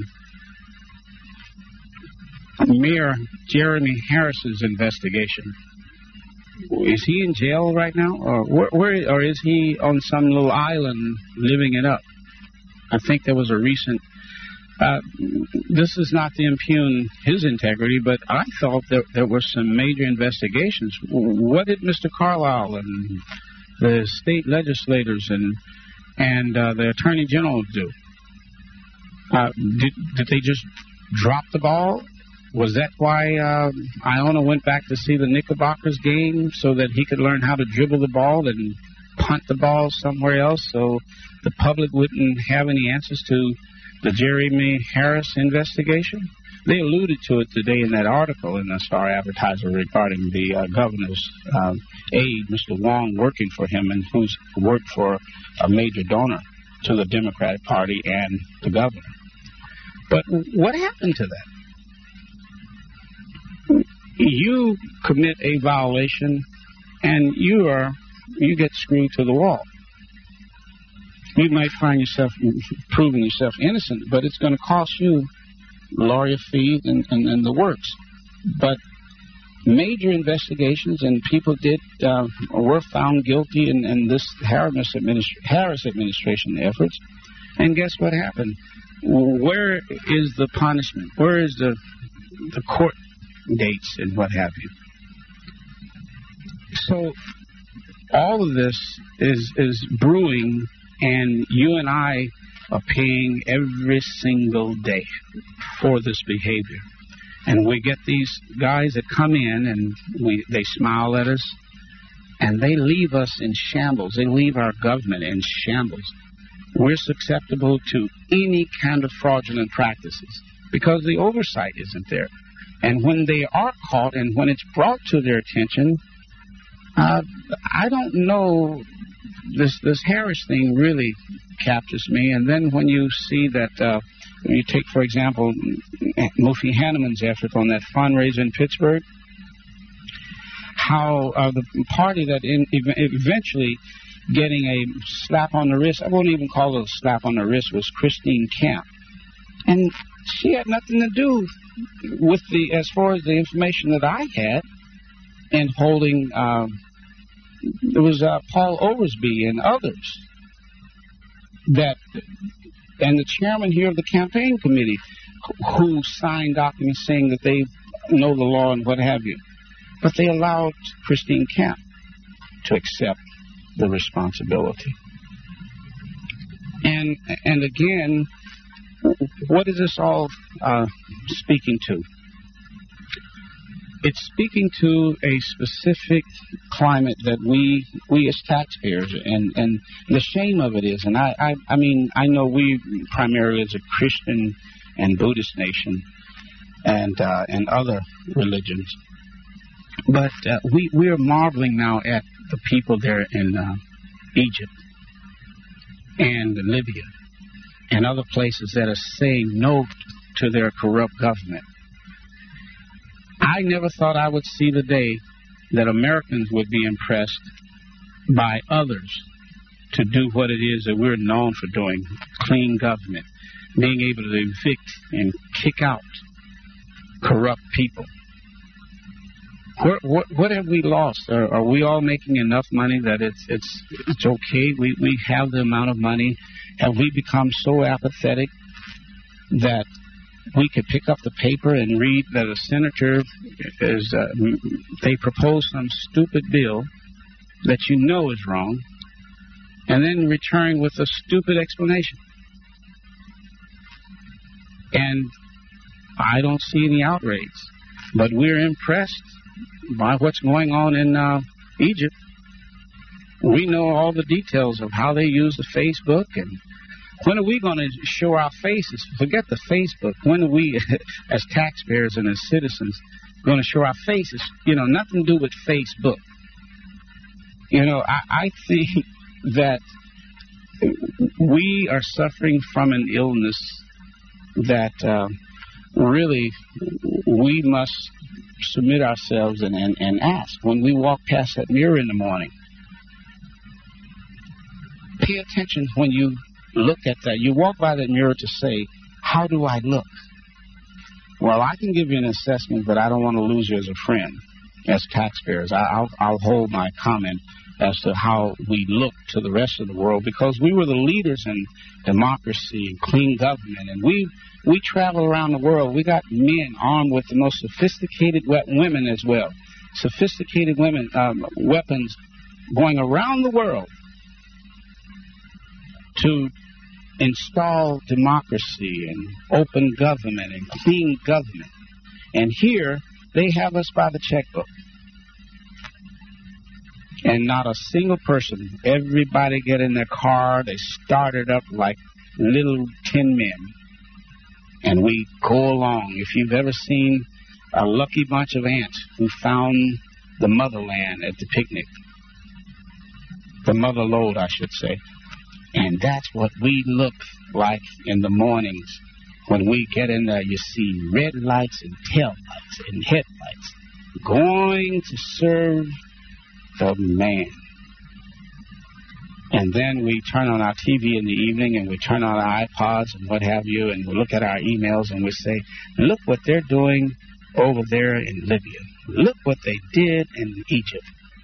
Mayor Jeremy Harris's investigation? Is he in jail right now, or where, where, or is he on some little island living it up? I think there was a recent. Uh, this is not to impugn his integrity, but I thought that there were some major investigations. What did Mister Carlisle and the state legislators and and uh, the Attorney General do? Uh, did, did they just drop the ball? Was that why uh, Iona went back to see the Knickerbockers game, so that he could learn how to dribble the ball and punt the ball somewhere else, so the public wouldn't have any answers to the Jeremy Harris investigation? They alluded to it today in that article in the Star Advertiser regarding the uh, governor's uh, aide, Mister Wong, working for him, and who's worked for a major donor to the Democratic Party and the governor. But what happened to that? You commit a violation, and you are you get screwed to the wall. you might find yourself proving yourself innocent, but it's going to cost you lawyer fees and, and, and the works. But major investigations, and people did uh, were found guilty in, in this Harris, administra- Harris administration efforts. And guess what happened? Where is the punishment? Where is the the court dates and what have you? So all of this is is brewing, and you and I are paying every single day for this behavior. And we get these guys that come in, and we they smile at us, and they leave us in shambles. They leave our government in shambles. We're susceptible to any kind of fraudulent practices because the oversight isn't there. And when they are caught and when it's brought to their attention, uh, I don't know, this this Harris thing really captures me. And then when you see that, uh, when you take, for example, Mufi Hanneman's effort on that fundraiser in Pittsburgh, how uh, the party that in, eventually getting a slap on the wrist, I won't even call it a slap on the wrist, was Christine Camp. And she had nothing to do with the, as far as the information that I had, in holding, um, there was uh, Paul Oversby and others that, and the chairman here of the campaign committee, who signed documents saying that they know the law and what have you. But they allowed Christine Camp to accept the responsibility. And and again, what is this all uh, speaking to? It's speaking to a specific climate that we we as taxpayers, and, and the shame of it is, and I, I, I mean, I know we primarily as a Christian and Buddhist nation and uh, and other religions, but uh, we, we're marveling now at the people there in uh, Egypt and Libya and other places that are saying no to their corrupt government. I never thought I would see the day that Americans would be impressed by others to do what it is that we're known for doing, clean government, being able to evict and kick out corrupt people. What, what, what have we lost? Are, are we all making enough money that it's it's it's okay? We we have the amount of money. Have we become so apathetic that we could pick up the paper and read that a senator is uh, they propose some stupid bill that you know is wrong, and then return with a stupid explanation? And I don't see any outrage, but we're impressed by what's going on in uh, Egypt. We know all the details of how they use the Facebook, and when are we going to show our faces? Forget the Facebook. When are we, as taxpayers and as citizens, going to show our faces? You know, nothing to do with Facebook. You know, I, I think that we are suffering from an illness that uh, really we must submit ourselves and, and, and ask when we walk past that mirror in the morning. Pay attention when you look at that. You walk by that mirror to say, how do I look? Well, I can give you an assessment, but I don't want to lose you as a friend, as taxpayers. I, I'll, I'll hold my comment as to how we look to the rest of the world, because we were the leaders in democracy and clean government, and we we travel around the world. We got men armed with the most sophisticated we- women as well, sophisticated women um, weapons going around the world to install democracy and open government and clean government. And here they have us by the checkbook. And not a single person, everybody get in their car, they start it up like little tin men, and we go along. If you've ever seen a lucky bunch of ants who found the motherland at the picnic, the mother lode, I should say, and that's what we look like in the mornings when we get in there. You see red lights and tail lights and headlights going to serve the man. And then we turn on our T V in the evening and we turn on our iPods and what have you, and we look at our emails and we say, look what they're doing over there in Libya. Look what they did in Egypt.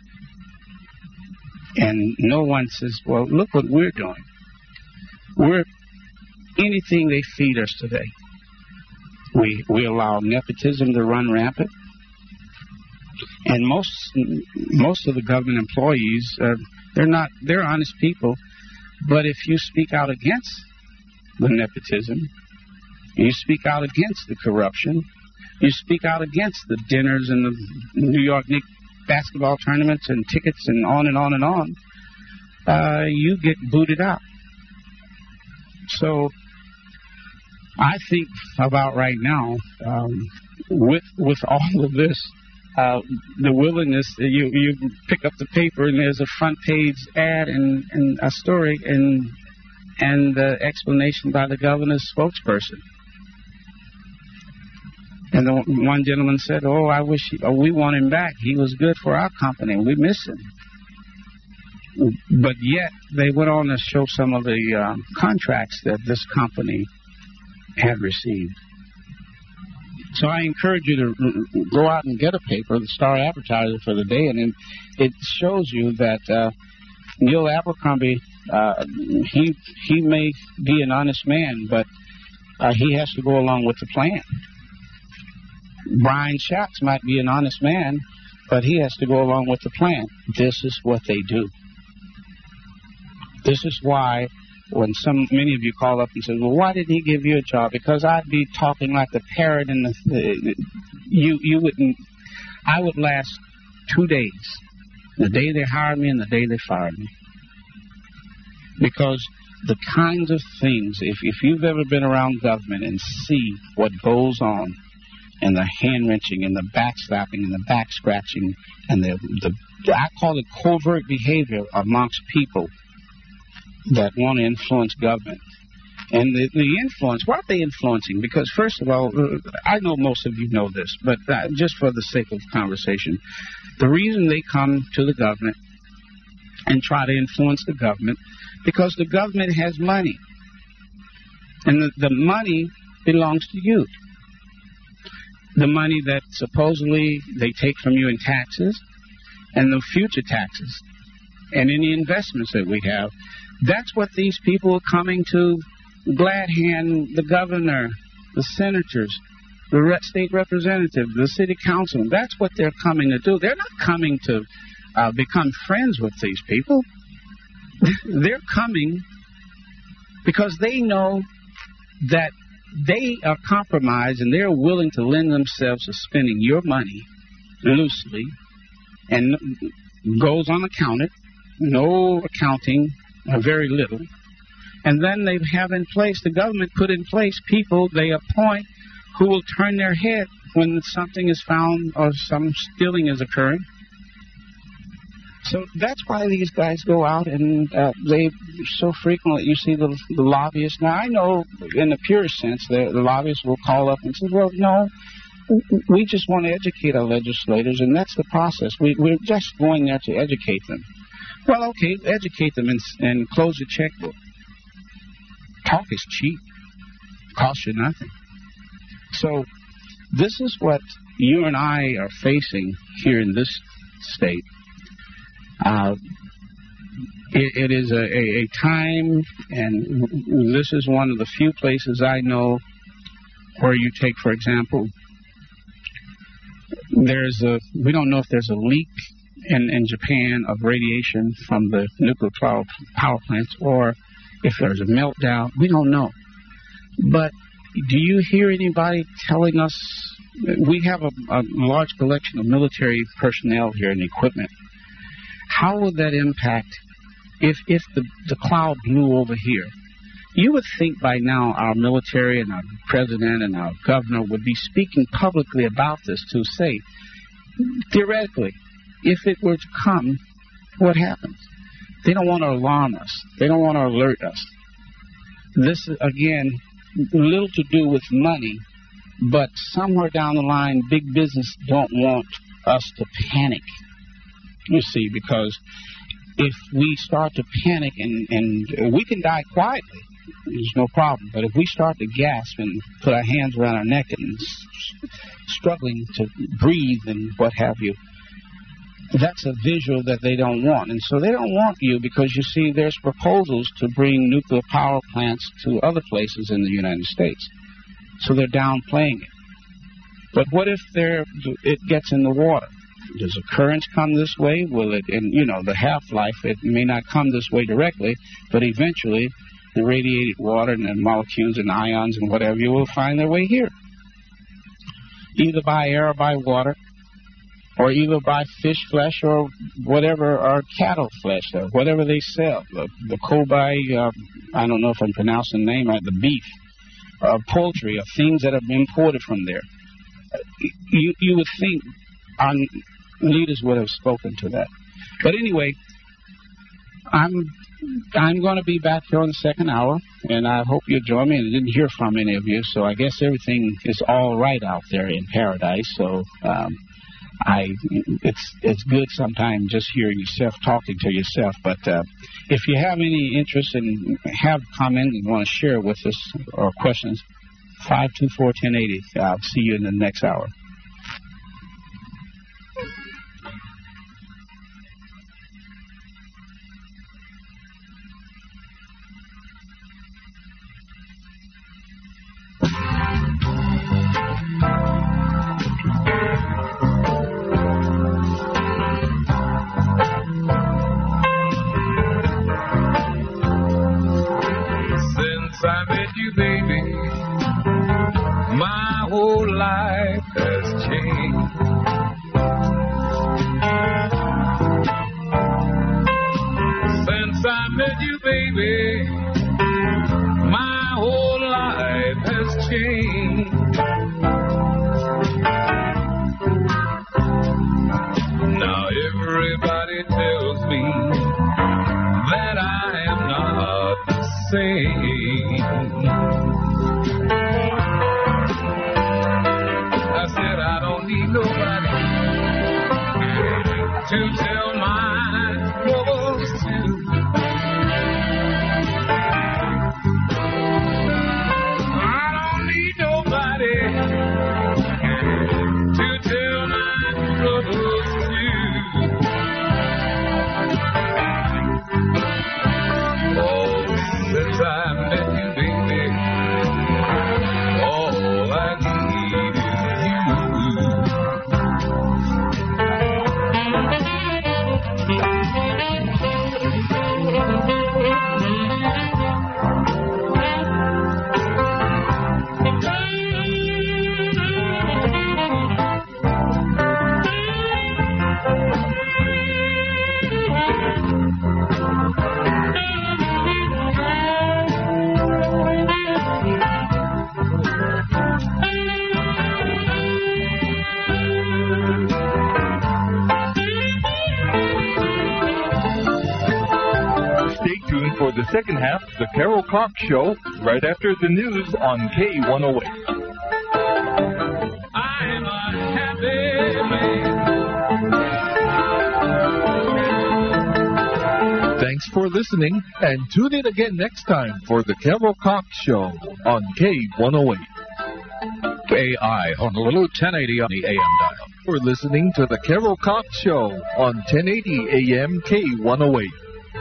And no one says, well, look what we're doing. We're anything they feed us today. We we allow nepotism to run rampant. And most most of the government employees, uh, they're not, they're honest people. But if you speak out against the nepotism, you speak out against the corruption, you speak out against the dinners and the New York Knicks basketball tournaments and tickets and on and on and on, uh, you get booted out. So I think about right now, um, with with all of this, uh, the willingness, you you pick up the paper and there's a front page ad and, and a story and and the explanation by the governor's spokesperson. And the one gentleman said, oh, I wish he, oh, we want him back. He was good for our company. We miss him. But yet they went on to show some of the uh, contracts that this company had received. So I encourage you to go out and get a paper, the Star Advertiser for the day, and it shows you that uh, Neil Abercrombie, uh, he he may be an honest man, but uh, he has to go along with the plan. Brian Schatz might be an honest man, but he has to go along with the plan. This is what they do. This is why when some many of you call up and say, well, why did he give you a job? Because I'd be talking like the parrot in the... Uh, you, you wouldn't... I would last two days. The day they hired me and the day they fired me. Because the kinds of things, if, if you've ever been around government and see what goes on, and the hand-wrenching, and the backslapping, and the back-scratching, and the, the, I call it covert behavior amongst people that want to influence government. And the, the influence, what are they influencing? Because, first of all, I know most of you know this, but uh, just for the sake of conversation, the reason they come to the government and try to influence the government, because the government has money. And the, the money belongs to you. The money that supposedly they take from you in taxes and the future taxes and any investments that we have, that's what these people are coming to glad hand the governor, the senators, the re- state representative, the city council. That's what they're coming to do. They're not coming to uh, become friends with these people. They're coming because they know that they are compromised and they're willing to lend themselves to spending your money loosely and goes unaccounted, no accounting, or very little. And then they have in place, the government put in place people they appoint who will turn their head when something is found or some stealing is occurring. So that's why these guys go out and uh, they so frequently, you see the, the lobbyists. Now, I know in the purest sense, the, the lobbyists will call up and say, well, no, we just want to educate our legislators, and that's the process. We, we're just going there to educate them. Well, okay, educate them and, and close your checkbook. Talk is cheap. Costs you nothing. So this is what you and I are facing here in this state. Uh, it, it is a, a, a time, and this is one of the few places I know where you take, for example, there's a, we don't know if there's a leak in, in Japan of radiation from the nuclear power, power plants or if there's a meltdown. We don't know. But do you hear anybody telling us, we have a, a large collection of military personnel here and equipment. How would that impact if if the, the cloud blew over here? You would think by now our military and our president and our governor would be speaking publicly about this to say, theoretically, if it were to come, what happens? They don't want to alarm us. They don't want to alert us. This, again, little to do with money, but somewhere down the line, big business don't want us to panic. You see, because if we start to panic and, and we can die quietly, there's no problem. But if we start to gasp and put our hands around our neck and s- struggling to breathe and what have you, that's a visual that they don't want. And so they don't want you because, you see, there's proposals to bring nuclear power plants to other places in the United States. So they're downplaying it. But what if there it gets in the water? Does the currents come this way? Will it, and you know, the half-life, it may not come this way directly, but eventually the radiated water and the molecules and ions and whatever you will find their way here. Either by air or by water, or either by fish flesh or whatever, or cattle flesh, or whatever they sell. The, the Kobe, uh, I don't know if I'm pronouncing the name right, the beef, uh, poultry, or things that have been imported from there. You, you would think our leaders would have spoken to that. But anyway, I'm I'm going to be back here on the second hour, and I hope you join me. I didn't hear from any of you, so I guess everything is all right out there in paradise. So um, I it's it's good sometimes just hearing yourself talking to yourself. But uh, if you have any interest and have comments and want to share with us or questions, five two four, one oh eight oh. I'll see you in the next hour. Since I met you, baby, my whole life has changed. Since I met you, baby, my whole life has changed. Now everybody tells me that I am not the same. I said I don't need nobody to tell my troubles to. I don't need nobody to tell my troubles to. Oh, since I met you, baby, all I need is you. Stay tuned for the second half of the Carol Cox Show right after the news on K one oh eight. I'm a happy man. Thanks for listening, and tune in again next time for the Carol Cox Show on K one oh eight. A I Honolulu, ten eighty on the A M dial. You're listening to the Carol Cox Show on ten eighty A M K one oh eight.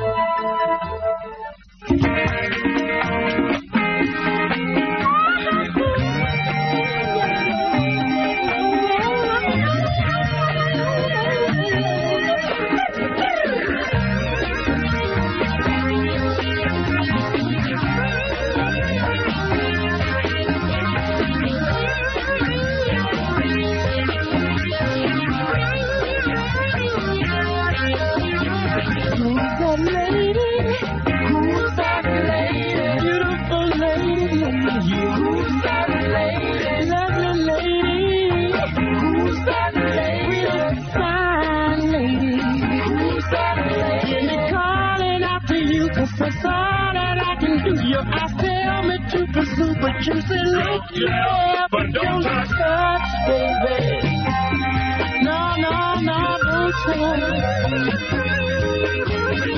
That's all that I can do. You ask, tell me to pursue, but you say, look, yeah, but don't touch, baby. No, no, no, don't touch.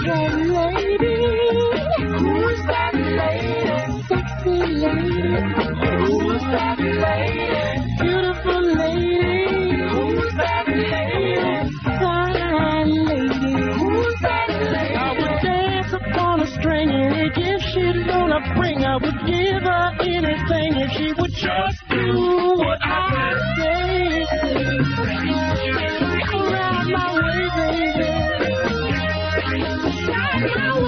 that lady? Who's that lady? Sexy lady. Who's that lady? Beautiful lady. Who's that lady? Fine lady. Who's that lady? I would dance upon a string, any gift she'd wanna bring. I would give her anything if she would just do what I say. Around my way, baby. Around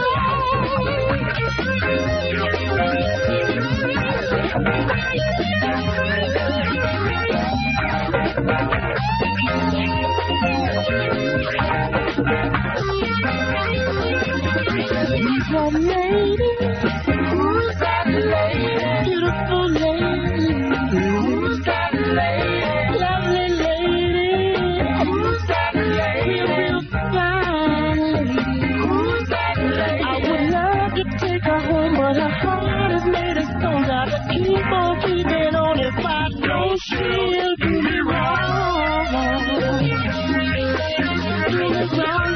Who's that lady? Who's that lady? Beautiful lady. Who's that lady? Lovely lady. Who's that lady? Real, real fine lady. Who's that lady? I would love to take her home, but her heart is made of stone. Gotta keep on keeping on if I know she'll do me wrong. Do me wrong.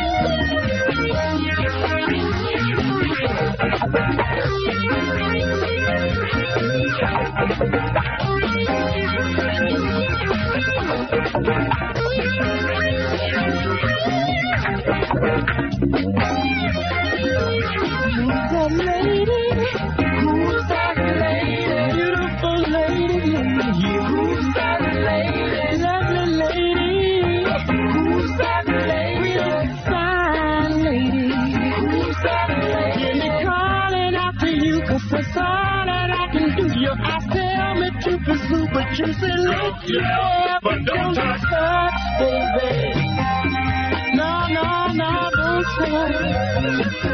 Who's that lady? Who's that lady? Beautiful lady. Who's that lady? Lovely lady. Who's that lady? Real fine lady. Who's that lady? Hear me calling out to you, 'cause that's all that I can do. Your eyes tell me to pursue, but you say look, yeah, but don't touch, baby. No, no, no, don't touch.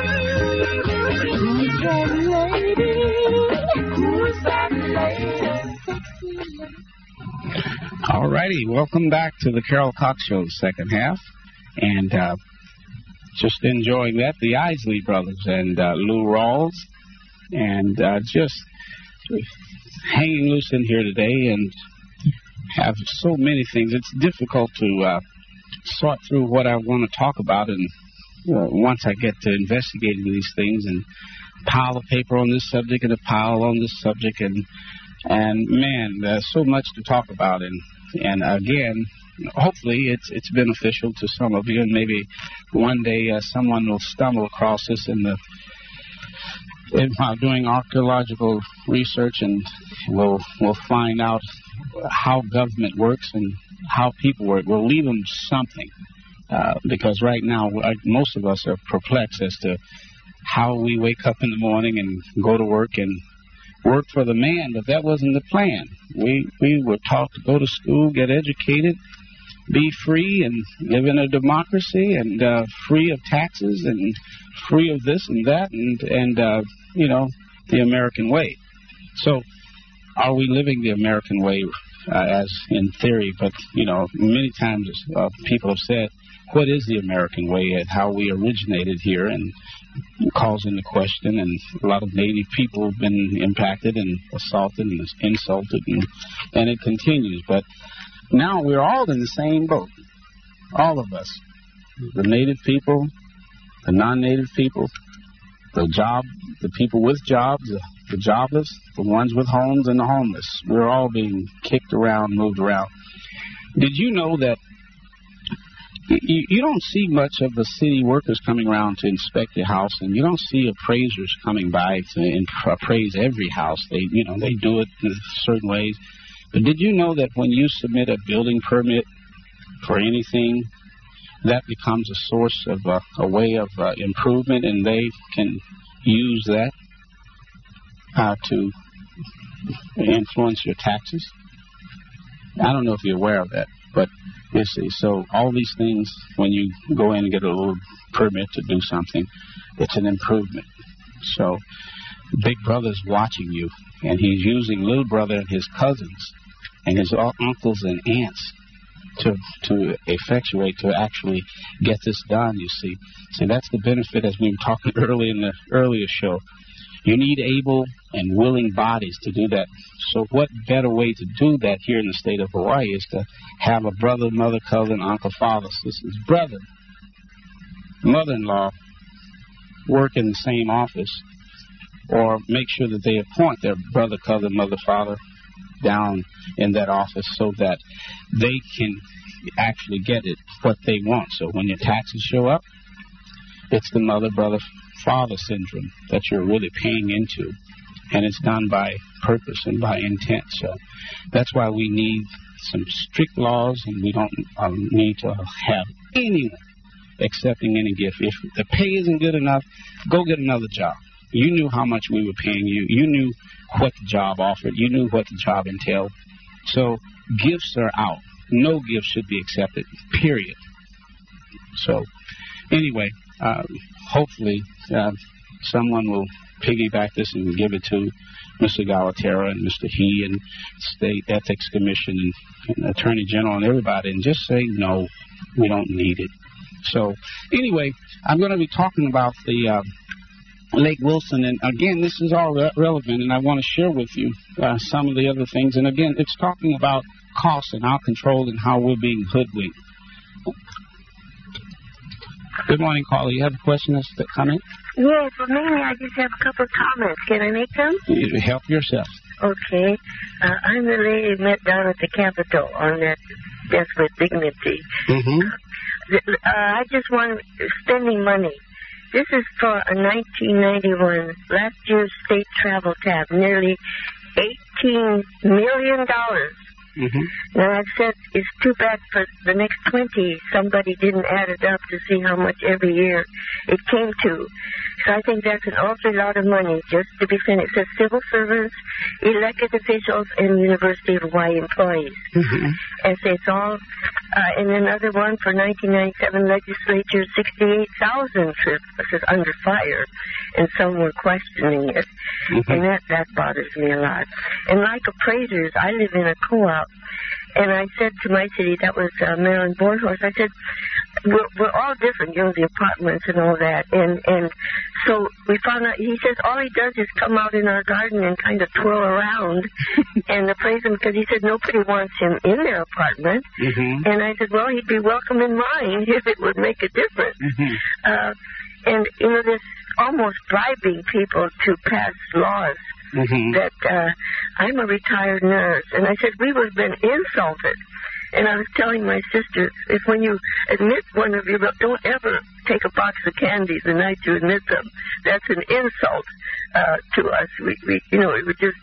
Who's that lady? Who's that lady? All righty, welcome back to the Carol Cox Show, the second half. And uh, just enjoying that, the Isley Brothers and uh, Lou Rawls. And uh, just hanging loose in here today and have so many things. It's difficult to uh, sort through what I want to talk about, and uh, once I get to investigating these things, and pile of paper on this subject and a pile on this subject, and and man, there's so much to talk about, and and again, hopefully it's it's beneficial to some of you, and maybe one day uh, someone will stumble across this in the in, while doing archaeological research, and we'll we'll find out how government works and how people work. We'll leave them something, uh, because right now I, most of us are perplexed as to how we wake up in the morning and go to work and work for the man, but that wasn't the plan. We we were taught to go to school, get educated, be free, and live in a democracy, and uh, free of taxes, and free of this and that, and and uh, you know, the American way. So, are we living the American way, uh, as in theory? But you know, many times uh, people have said, "What is the American way?" and how we originated here, and calls into question. And a lot of Native people have been impacted and assaulted and insulted, and and it continues. But now we're all in the same boat, all of us, the Native people, the non-Native people, the job, the people with jobs, the, the jobless, the ones with homes, and the homeless. We're all being kicked around, moved around. Did you know that you, you don't see much of the city workers coming around to inspect your house, and you don't see appraisers coming by to appraise every house? They, you know, they do it in certain ways. But did you know that when you submit a building permit for anything, that becomes a source of uh, a way of uh, improvement, and they can use that uh, to influence your taxes? I don't know if you're aware of that, but you see, so all these things, when you go in and get a little permit to do something, it's an improvement. So Big Brother's watching you, and he's using Little Brother and his cousins and his uncles and aunts to to effectuate, to actually get this done, you see. See, that's the benefit, as we were talking early in the earlier show. You need able and willing bodies to do that. So what better way to do that here in the state of Hawaii is to have a brother, mother, cousin, uncle, father, sister's brother, mother-in-law, work in the same office, or make sure that they appoint their brother, cousin, mother, father down in that office so that they can actually get it what they want. So when your taxes show up, it's the mother, brother, father syndrome that you're really paying into, and it's done by purpose and by intent. So that's why we need some strict laws, and we don't um, need to have anyone accepting any gift. If the pay isn't good enough, go get another job. You knew how much we were paying you. You knew what the job offered. You knew what the job entailed. So gifts are out. No gift should be accepted, period. So anyway, uh, hopefully uh, someone will piggyback this and give it to Mister Galatera and Mister He and State Ethics Commission and, and Attorney General and everybody, and just say, no, we don't need it. So anyway, I'm going to be talking about the uh, Lake Wilson, and again, this is all re- relevant, and I want to share with you uh, some of the other things. And again, it's talking about costs and our control and how we're being hoodwinked. Good morning, caller. You have a question that's coming? Yes, well, mainly I just have a couple of comments. Can I make them? You help yourself. Okay. Uh, I'm the lady met down at the Capitol on that Death with Dignity. Mm-hmm. Uh, I just want spending money. This is for a nineteen ninety-one, last year's state travel tab, nearly eighteen million dollars. Mm-hmm. Now, I've said it's too bad for the next twenty, somebody didn't add it up to see how much every year it came to. So I think that's an awfully lot of money just to be finished. It says civil servants, elected officials, and University of Hawaii employees. Mm-hmm. And so it's all, uh, and another one for nineteen ninety-seven legislature, sixty-eight thousand trips. This is under fire, and some were questioning it. Mm-hmm. And that, that bothers me a lot. And like appraisers, I live in a co-op, and I said to my city, that was uh, Marilyn Bornhorst, I said, we're, we're all different, you know, the apartments and all that. And, and so we found out, he says all he does is come out in our garden and kind of twirl around and appraise him, because he said nobody wants him in their apartment. Mm-hmm. And I said, well, he'd be welcome in mine if it would make a difference. Mm-hmm. Uh, and, you know, this almost bribing people to pass laws. Mm-hmm. That uh, I'm a retired nurse, and I said we would have been insulted. And I was telling my sister, if when you admit one of you, don't ever take a box of candy the night you admit them. That's an insult uh, to us. We, we, you know, it would just,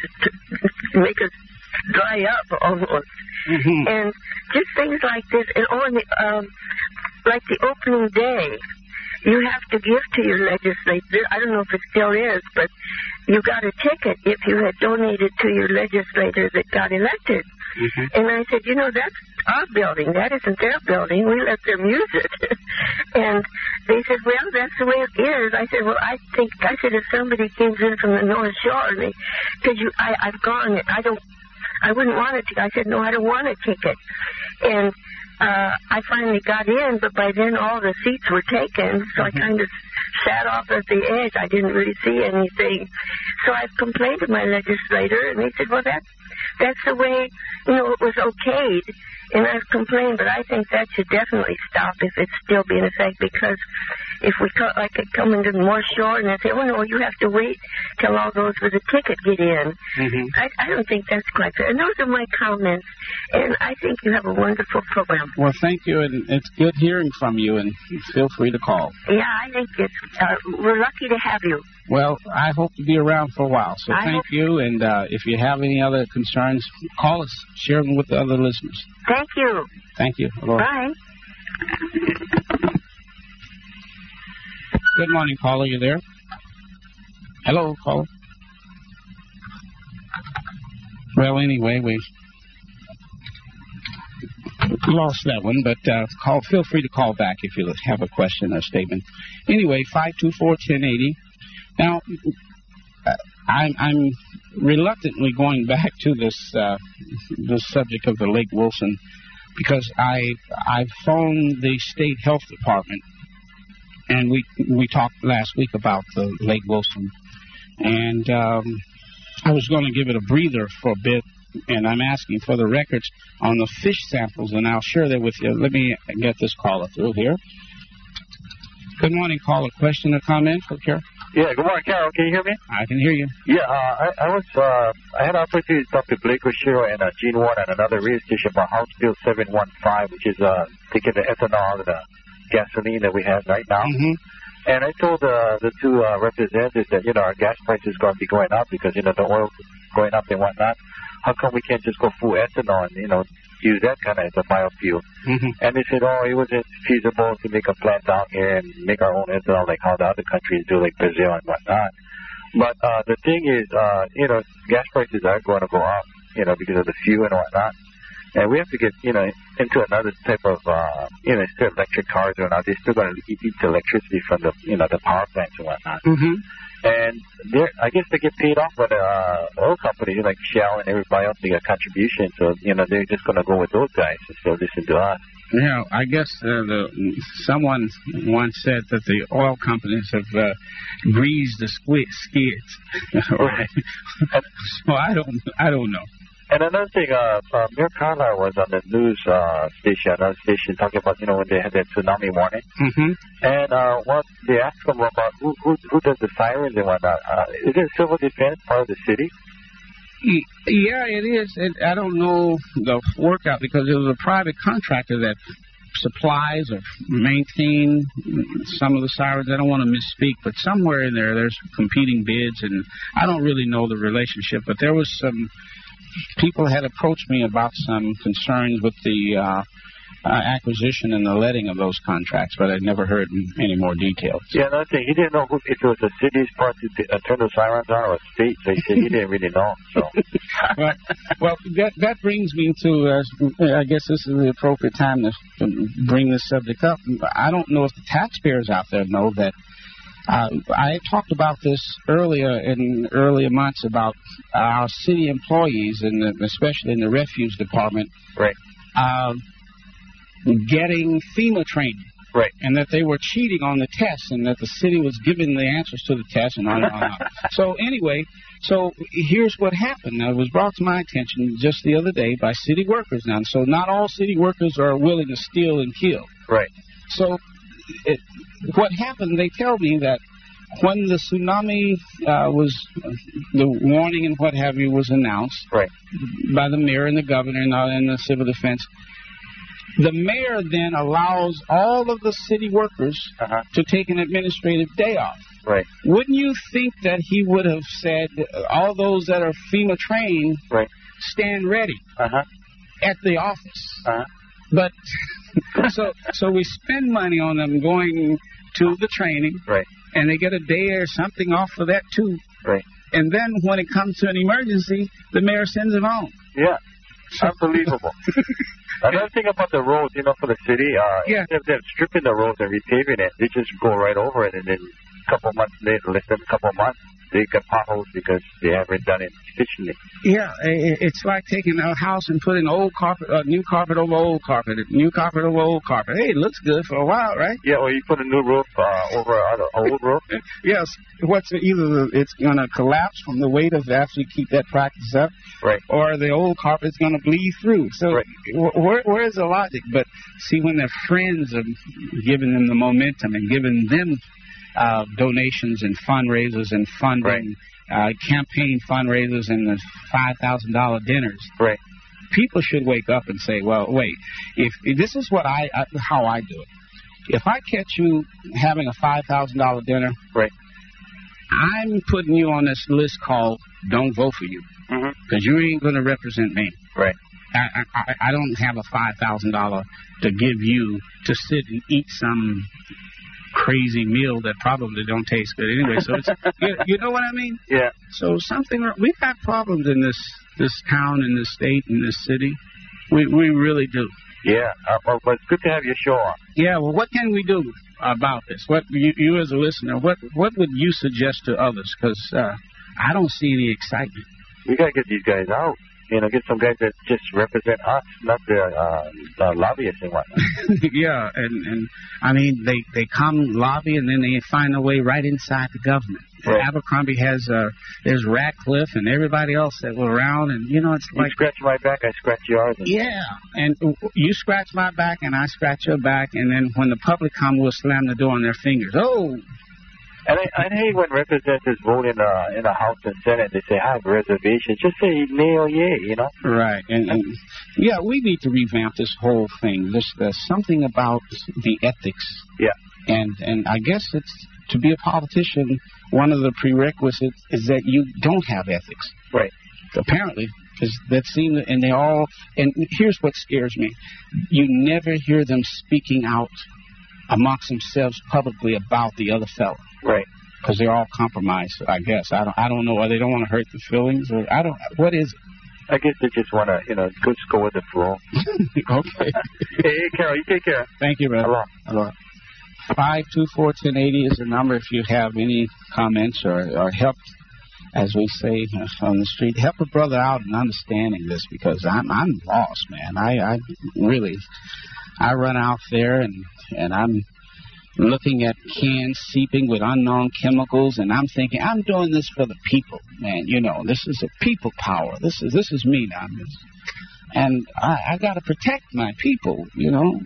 just make us dry up almost. Mm-hmm. And just things like this, and on the, um, like the opening day. You have to give to your legislator. I don't know if it still is, but you got a ticket if you had donated to your legislator that got elected. Mm-hmm. And I said, you know, that's our building. That isn't their building. We let them use it. And they said, well, that's the way it is. I said, well, I think, I said, if somebody comes in from the North Shore, and they, because you, I, I've gone, I don't, I wouldn't want a ticket. I said, no, I don't want a ticket. And Uh, I finally got in, but by then all the seats were taken, so mm-hmm. I kind of sat off at the edge. I didn't really see anything. So I complained to my legislator, and they said, well, that, that's the way, you know, it was okayed. And I've complained, but I think that should definitely stop if it's still be in effect, because if we co- like it come into the North Shore and they say, oh, no, you have to wait till all those with a ticket get in. Mm-hmm. I, I don't think that's quite fair. And those are my comments, and I think you have a wonderful program. Well, thank you, and it's good hearing from you, and feel free to call. Yeah, I think it's, uh, we're lucky to have you. Well, I hope to be around for a while, so I thank hope- you, and uh, if you have any other concerns, call us, share them with the other listeners. Thank you. Thank you. Hello. Bye. Good morning, caller. You there? Hello, caller. Well, anyway, we lost that one, but uh, call. Feel free to call back if you have a question or statement. Anyway, five two four, one zero eight zero. Now, uh, I'm, I'm reluctantly going back to this uh, this subject of the Lake Wilson, because I I phoned the state health department, and we we talked last week about the Lake Wilson, and um, I was going to give it a breather for a bit, and I'm asking for the records on the fish samples, and I'll share that with you. Let me get this caller through here. Good morning, caller. Question or comment for Carol? Yeah, good morning, Carol. Can you hear me? I can hear you. Yeah, uh, I, I was, uh, I had an opportunity to talk to Blake Oshiro and uh, Gene Warren at another radio station about House Bill seven one five, which is uh, taking the ethanol out of the gasoline that we have right now. Mm-hmm. And I told uh, the two uh, representatives that, you know, our gas price is going to be going up because, you know, the oil's going up and whatnot. How come we can't just go full ethanol and, you know, use that kind of as a biofuel? Mm-hmm. And they said, oh, it wasn't feasible to make a plant down here and make our own ethanol like how the other countries do, like Brazil and whatnot. But uh, the thing is, uh, you know, gas prices are going to go up, you know, because of the fuel and whatnot. And we have to get, you know, into another type of, uh, you know, instead of electric cars or not, they're still going to eat the electricity from the, you know, the power plants and whatnot. Mm-hmm. And they're, I guess they get paid off by the uh, oil companies like Shell and everybody else. They get contributions, so you know they're just going to go with those guys instead of listen to us. Yeah, I guess uh, the someone once said that the oil companies have uh, greased the squid skids, right? So I don't, I don't know. And another thing, uh, uh, Mayor Carlisle was on the news uh, station, another station, talking about, you know, when they had that tsunami warning. Mm-hmm. And uh, what they asked him about who, who who does the sirens and whatnot. Uh, is it civil defense part of the city? Yeah, it is. It, I don't know the workout because it was a private contractor that supplies or maintain some of the sirens. I don't want to misspeak, but somewhere in there, there's competing bids, and I don't really know the relationship. But there was some people had approached me about some concerns with the uh, uh, acquisition and the letting of those contracts, but I'd never heard any more details. Yeah, another thing, he didn't know who, if it was a city's part to uh, turn the sirens on or a state, so he said he didn't really know. So, right. Well, that that brings me to, uh, I guess this is the appropriate time to, to bring this subject up. I don't know if the taxpayers out there know that. Uh, I talked about this earlier in earlier months about our city employees, and especially in the refuse department, right? Uh, getting FEMA training, right? And that they were cheating on the tests, and that the city was giving the answers to the tests, and on and on. And on. So anyway, so here's what happened. Now, it was brought to my attention just the other day by city workers. Now, so not all city workers are willing to steal and kill, right? So. It, what happened, they tell me that when the tsunami uh, was, uh, the warning and what have you was announced right. by the mayor and the governor and, uh, and the civil defense, the mayor then allows all of the city workers uh-huh. to take an administrative day off. Right. Wouldn't you think that he would have said, all those that are FEMA trained, right. stand ready uh-huh. at the office? Uh-huh. But so so we spend money on them going to the training, right? And they get a day or something off for that too, right? And then when it comes to an emergency, the mayor sends them home. Yeah, unbelievable. Another thing about the roads, you know, for the city, uh, yeah. instead of them stripping the roads and repaving it, they just go right over it, and then a couple months later, less than a couple months, they got potholes because they haven't done it efficiently. Yeah, it's like taking a house and putting old carpet, uh, new carpet over old carpet, new carpet over old carpet. Hey, it looks good for a while, right? Yeah, or you put a new roof uh, over an old roof. Yes, what's either it's going to collapse from the weight of after you keep that practice up, right? Or the old carpet's going to bleed through. So right. where, where's the logic? But see, when their friends are giving them the momentum and giving them uh, donations and fundraisers and funding. Right. Uh, campaign fundraisers and the five thousand dollar dinners. Right. People should wake up and say, well, wait, if, if this is what I, I how I do it. If I catch you having a five thousand dollar dinner, right, I'm putting you on this list called Don't Vote For You. Because mm-hmm. you ain't going to represent me. Right. I, I, I don't have a five thousand dollars to give you to sit and eat some crazy meal that probably don't taste good anyway. So it's, you, you know what I mean? Yeah. So something, we've got problems in this this town, in this state, in this city. We we really do. Yeah, uh, well, but it's good to have your show on. Yeah, well, what can we do about this? What you, you as a listener, what what would you suggest to others? Because uh, I don't see any excitement. We got to get these guys out. You know, get some guys that just represent us, not the, uh, the lobbyists and whatnot. Yeah, and, and I mean, they, they come lobby and then they find a way right inside the government. Right. Abercrombie has, uh, there's Ratcliffe and everybody else that were around, and, you know, it's you like... You scratch my back, I scratch yours. And... Yeah, and you scratch my back and I scratch your back, and then when the public come, we'll slam the door on their fingers. Oh! And I, I hate when representatives vote in the, in the House and Senate, they say, I have reservations. Just say nay or yay, you know? Right. And, and yeah, we need to revamp this whole thing. There's, there's something about the ethics. Yeah. And, and I guess it's, to be a politician, one of the prerequisites is that you don't have ethics. Right. Apparently. Because that seems, and they all, and here's what scares me. You never hear them speaking out amongst themselves publicly about the other fellow. Right. Because they're all compromised, I guess. I don't I don't know. Or they don't want to hurt the feelings. Or I don't. What is it? I guess they just want to, you know, just go with the flow. Okay. Hey, hey, Carol, you take care. Thank you, brother. Hello. Hello. five two four, one oh eight oh is the number if you have any comments or, or help, as we say on the street, help a brother out in understanding this, because I'm I'm lost, man. I, I really, I run out there and, and I'm looking at cans seeping with unknown chemicals, and I'm thinking, I'm doing this for the people, man. You know, this is a people power. This is this is me now. And I, I got to protect my people, you know.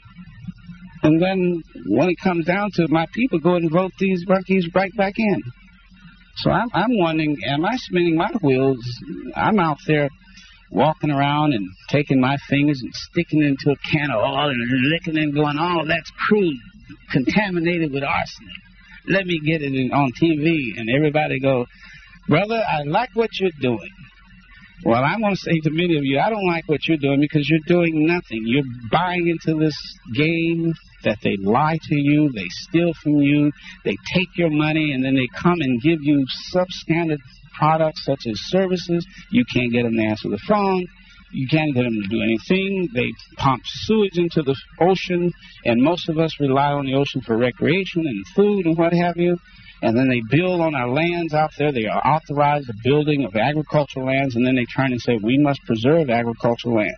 And then when it comes down to it, my people go and vote these monkeys right back in. So I'm, I'm wondering, am I spinning my wheels? I'm out there walking around and taking my fingers and sticking it into a can of oil and licking it and going, oh, that's crude, contaminated with arsenic. Let me get it in, on T V. And everybody go, brother, I like what you're doing. Well, I want to say to many of you, I don't like what you're doing because you're doing nothing. You're buying into this game that they lie to you, they steal from you, they take your money, and then they come and give you substandard products such as services. You can't get them to answer the phone. You can't get them to do anything. They pump sewage into the ocean, and most of us rely on the ocean for recreation and food and what have you. And then they build on our lands out there. They authorize the building of agricultural lands, and then they turn and say, we must preserve agricultural land.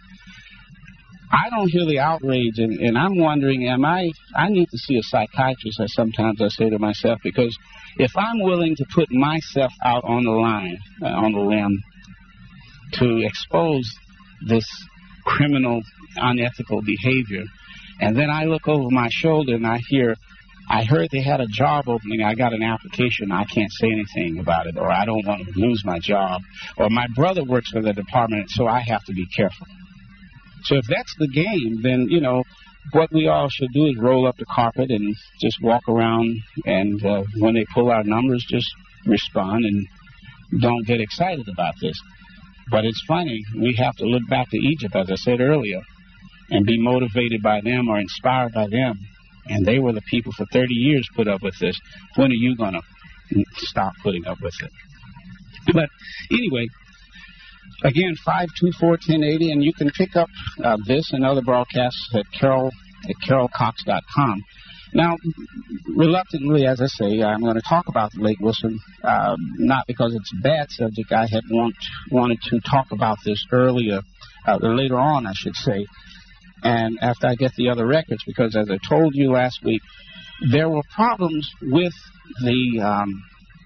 I don't hear the outrage, and, and I'm wondering, am I, I need to see a psychiatrist, as sometimes I say to myself, because if I'm willing to put myself out on the line, uh, on the limb, to expose this criminal, unethical behavior, and then I look over my shoulder and I hear, I heard they had a job opening, I got an application, I can't say anything about it, or I don't want to lose my job, or my brother works for the department, so I have to be careful. So if that's the game, then, you know, what we all should do is roll up the carpet and just walk around, and uh, when they pull our numbers, just respond and don't get excited about this. But it's funny, we have to look back to Egypt, as I said earlier, and be motivated by them or inspired by them. And they were the people for thirty years put up with this. When are you going to stop putting up with it? But anyway, again, five two four, one oh eight oh, and you can pick up uh, this and other broadcasts at carol at carol cox dot com. Now, reluctantly, as I say, I'm going to talk about Lake Wilson, uh, not because it's a bad subject. I had want, wanted to talk about this earlier, uh, or later on, I should say, and after I get the other records, because as I told you last week, there were problems with the um,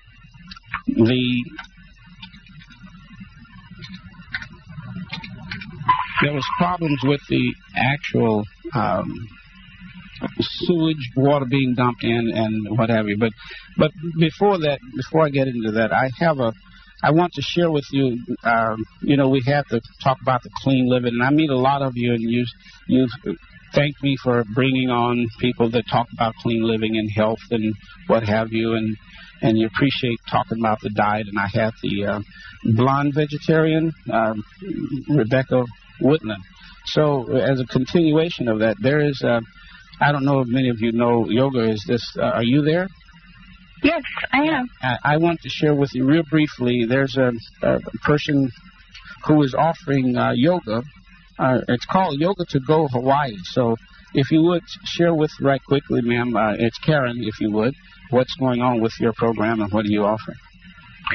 the there was problems with the actual um, sewage, water being dumped in, and what have you. But but before that, before I get into that, I have a I want to share with you, um, you know, we have to talk about the clean living, and I meet a lot of you, and you, you've thanked me for bringing on people that talk about clean living and health and what have you, and, and you appreciate talking about the diet, and I have the uh, blonde vegetarian, um, Rebecca Woodland. So as a continuation of that, there is, uh, I don't know if many of you know yoga. Is this, uh, are you there? Yes, I am. I, I want to share with you real briefly. There's a, a person who is offering uh, yoga. Uh, it's called Yoga to Go Hawaii. So if you would share with right quickly, ma'am, uh, it's Karen, if you would, what's going on with your program and what are you offering?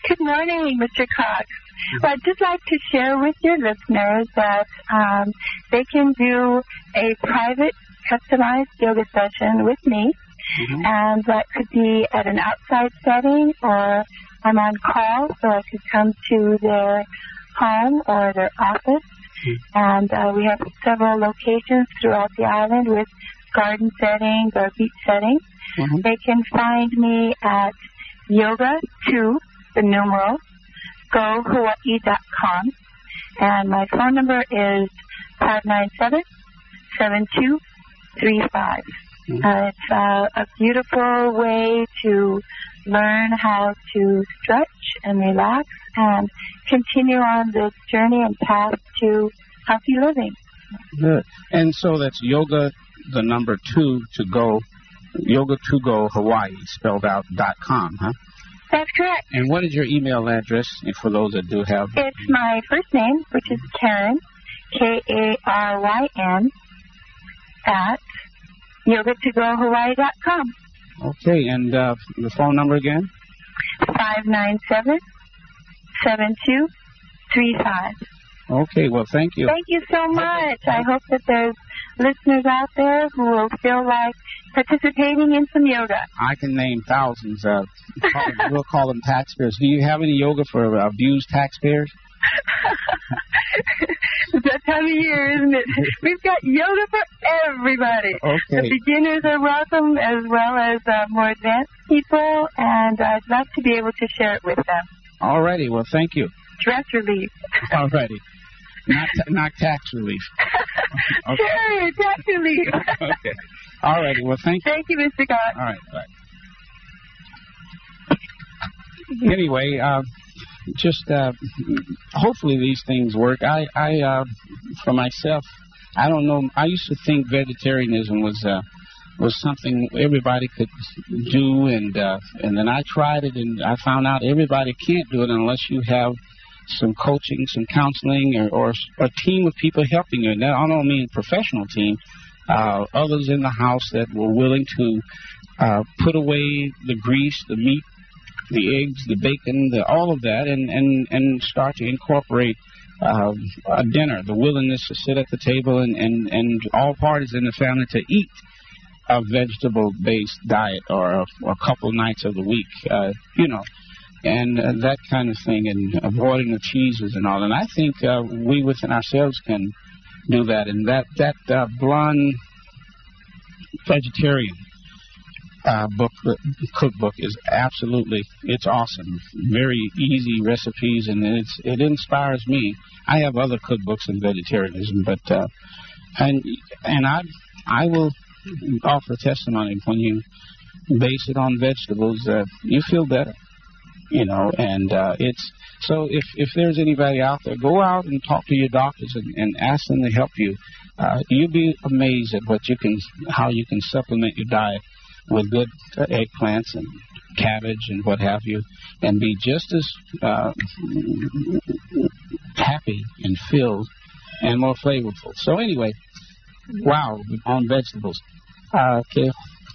Good morning, Mister Cox. Well, I'd just like to share with your listeners that um, they can do a private, customized yoga session with me, mm-hmm. and that could be at an outside setting, or I'm on call, so I could come to their home or their office. Mm-hmm. And uh, we have several locations throughout the island with garden settings or beach settings. Mm-hmm. They can find me at yoga two, the numeral, go hawaii dot com. And my phone number is five nine seven, seven two three five. Mm-hmm. Uh, it's uh, a beautiful way to learn how to stretch and relax and continue on this journey and path to healthy living. Good. And so that's yoga, the number two to go, yoga to go Hawaii, spelled out, dot com, huh? That's correct. And what is your email address for those that do have? It's my first name, which is Karen, K A R Y N, at yoga to go hawaii dot com. Okay, and uh, the phone number again? five nine seven, seven two three five. Okay, well, thank you. Thank you so much. I hope that there's listeners out there who will feel like participating in some yoga. I can name thousands. Uh, we'll call them taxpayers. Do you have any yoga for uh, abused taxpayers? It's that time of year, isn't it? We've got yoga for everybody. Okay. The beginners are welcome, as well as uh, more advanced people, and I'd love to be able to share it with them. All righty. Well, thank you. Stress relief. All righty. Not, t- not tax relief. Okay. Sure, tax relief. Okay. All righty. Well, thank you. Thank you, Mister Cox. All right. Bye. Anyway, uh, just uh, hopefully these things work. I, I uh, for myself, I don't know. I used to think vegetarianism was uh, was something everybody could do, and uh, and then I tried it, and I found out everybody can't do it unless you have some coaching, some counseling, or, or a team of people helping you. And that, I don't mean a professional team. Uh, others in the house that were willing to uh, put away the grease, the meat, the eggs, the bacon, the, all of that, and, and, and start to incorporate uh, a dinner, the willingness to sit at the table and, and, and all parties in the family to eat a vegetable-based diet or a, or a couple nights of the week, uh, you know, and uh, that kind of thing, and avoiding the cheeses and all. And I think uh, we within ourselves can do that. And that, that uh, Blonde Vegetarian uh, book, uh, cookbook is absolutely, it's awesome. Very easy recipes, and it's it inspires me. I have other cookbooks in vegetarianism, but uh, and and I I will offer testimony. When you base it on vegetables, uh, you feel better, you know. And uh, it's so if if there's anybody out there, go out and talk to your doctors and, and ask them to help you. Uh, you'll be amazed at what you can, how you can supplement your diet with good uh, eggplants and cabbage and what have you, and be just as uh, happy and filled and more flavorful. So anyway, wow, on vegetables. Uh, okay.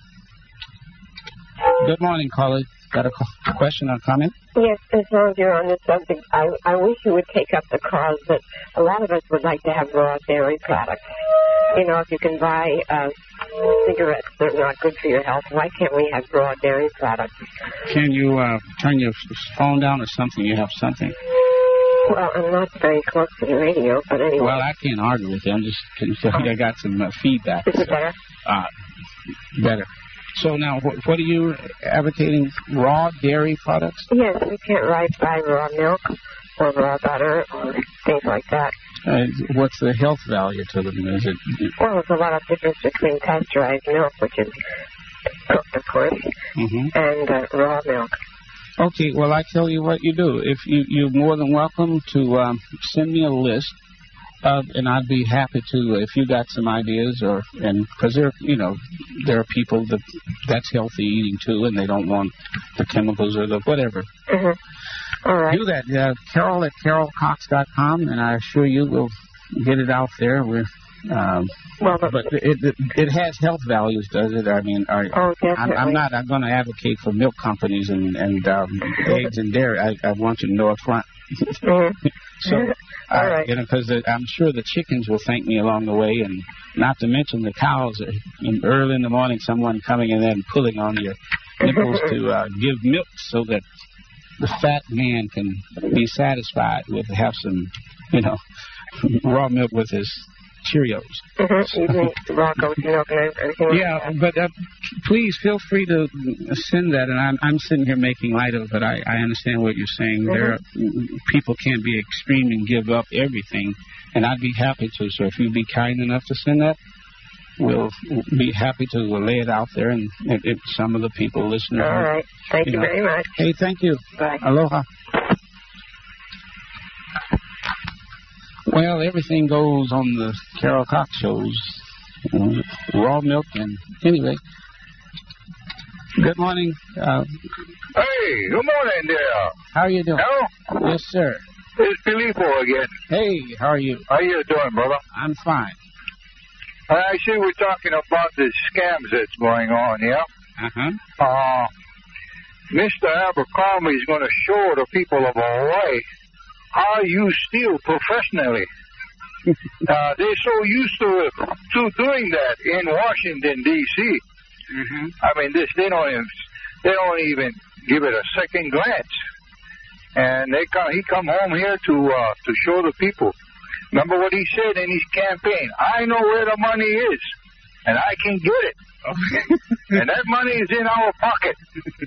Good morning, caller. Got a question or comment? Yes, as long as you're on the subject, I, I wish you would take up the cause that a lot of us would like to have raw dairy products. You know, if you can buy uh, cigarettes that are not good for your health, why can't we have raw dairy products? Can you uh, turn your phone down or something? You have something? Well, I'm not very close to the radio, but anyway. Well, I can't argue with you. I'm just, I got some uh, feedback. Is it better? Uh, better. So now, what, what are you advocating? Raw dairy products? Yes, we can't right, buy raw milk or raw butter or things like that. Uh, what's the health value to them? Is it? Well, there's a lot of difference between pasteurized milk, which is cooked, of course, mm-hmm. and uh, raw milk. Okay, well, I tell you what you do. If you, you're more than welcome to um, send me a list. Uh, and I'd be happy to, if you got some ideas, or and because there, you know, there are people that that's healthy eating too, and they don't want the chemicals or the whatever. Mm-hmm. All right. Do that, uh, Carol at carol cox dot com, and I assure you we'll get it out there. We're Um, Well, but, but it, it it has health values, does it? I mean, are, oh, I'm, definitely. I'm not. I'm going to advocate for milk companies and and um, eggs and dairy. I, I want you to know up front. Mm-hmm. So, All uh, right. you know, because I'm sure the chickens will thank me along the way, and not to mention the cows. Are, in, early in the morning, someone coming in there and pulling on your nipples to uh, give milk so that the fat man can be satisfied with have some, you know, raw milk with his Cheerios. Mm-hmm. Even Rocco's milk and everything like Yeah, that. but uh, please feel free to send that. And I'm I'm sitting here making light of it, but I, I understand what you're saying. Mm-hmm. There, are, people can't be extreme and give up everything, and I'd be happy to. So if you'd be kind enough to send that, we'll be happy to lay it out there, and if, if some of the people listening. All right. Thank you, you know. very much. Hey, thank you. Bye. Aloha. Well, everything goes on the Carol Cox shows. You know, raw milk and anyway. Good morning. Uh, Hey, good morning there. how are you doing? Hello? Yes, sir. It's Filippo again. Hey, how are you? How you doing, brother? I'm fine. I see we're talking about the scams that's going on, yeah? Uh-huh. Uh, Mister Abercrombie is going to show the people of Hawaii how you steal professionally. uh, they're so used to to doing that in Washington, D C Mm-hmm. I mean, this they don't even, they don't even give it a second glance. And they come, he come home here to uh, to show the people. Remember what he said in his campaign? I know where the money is, and I can get it. And that money is in our pocket.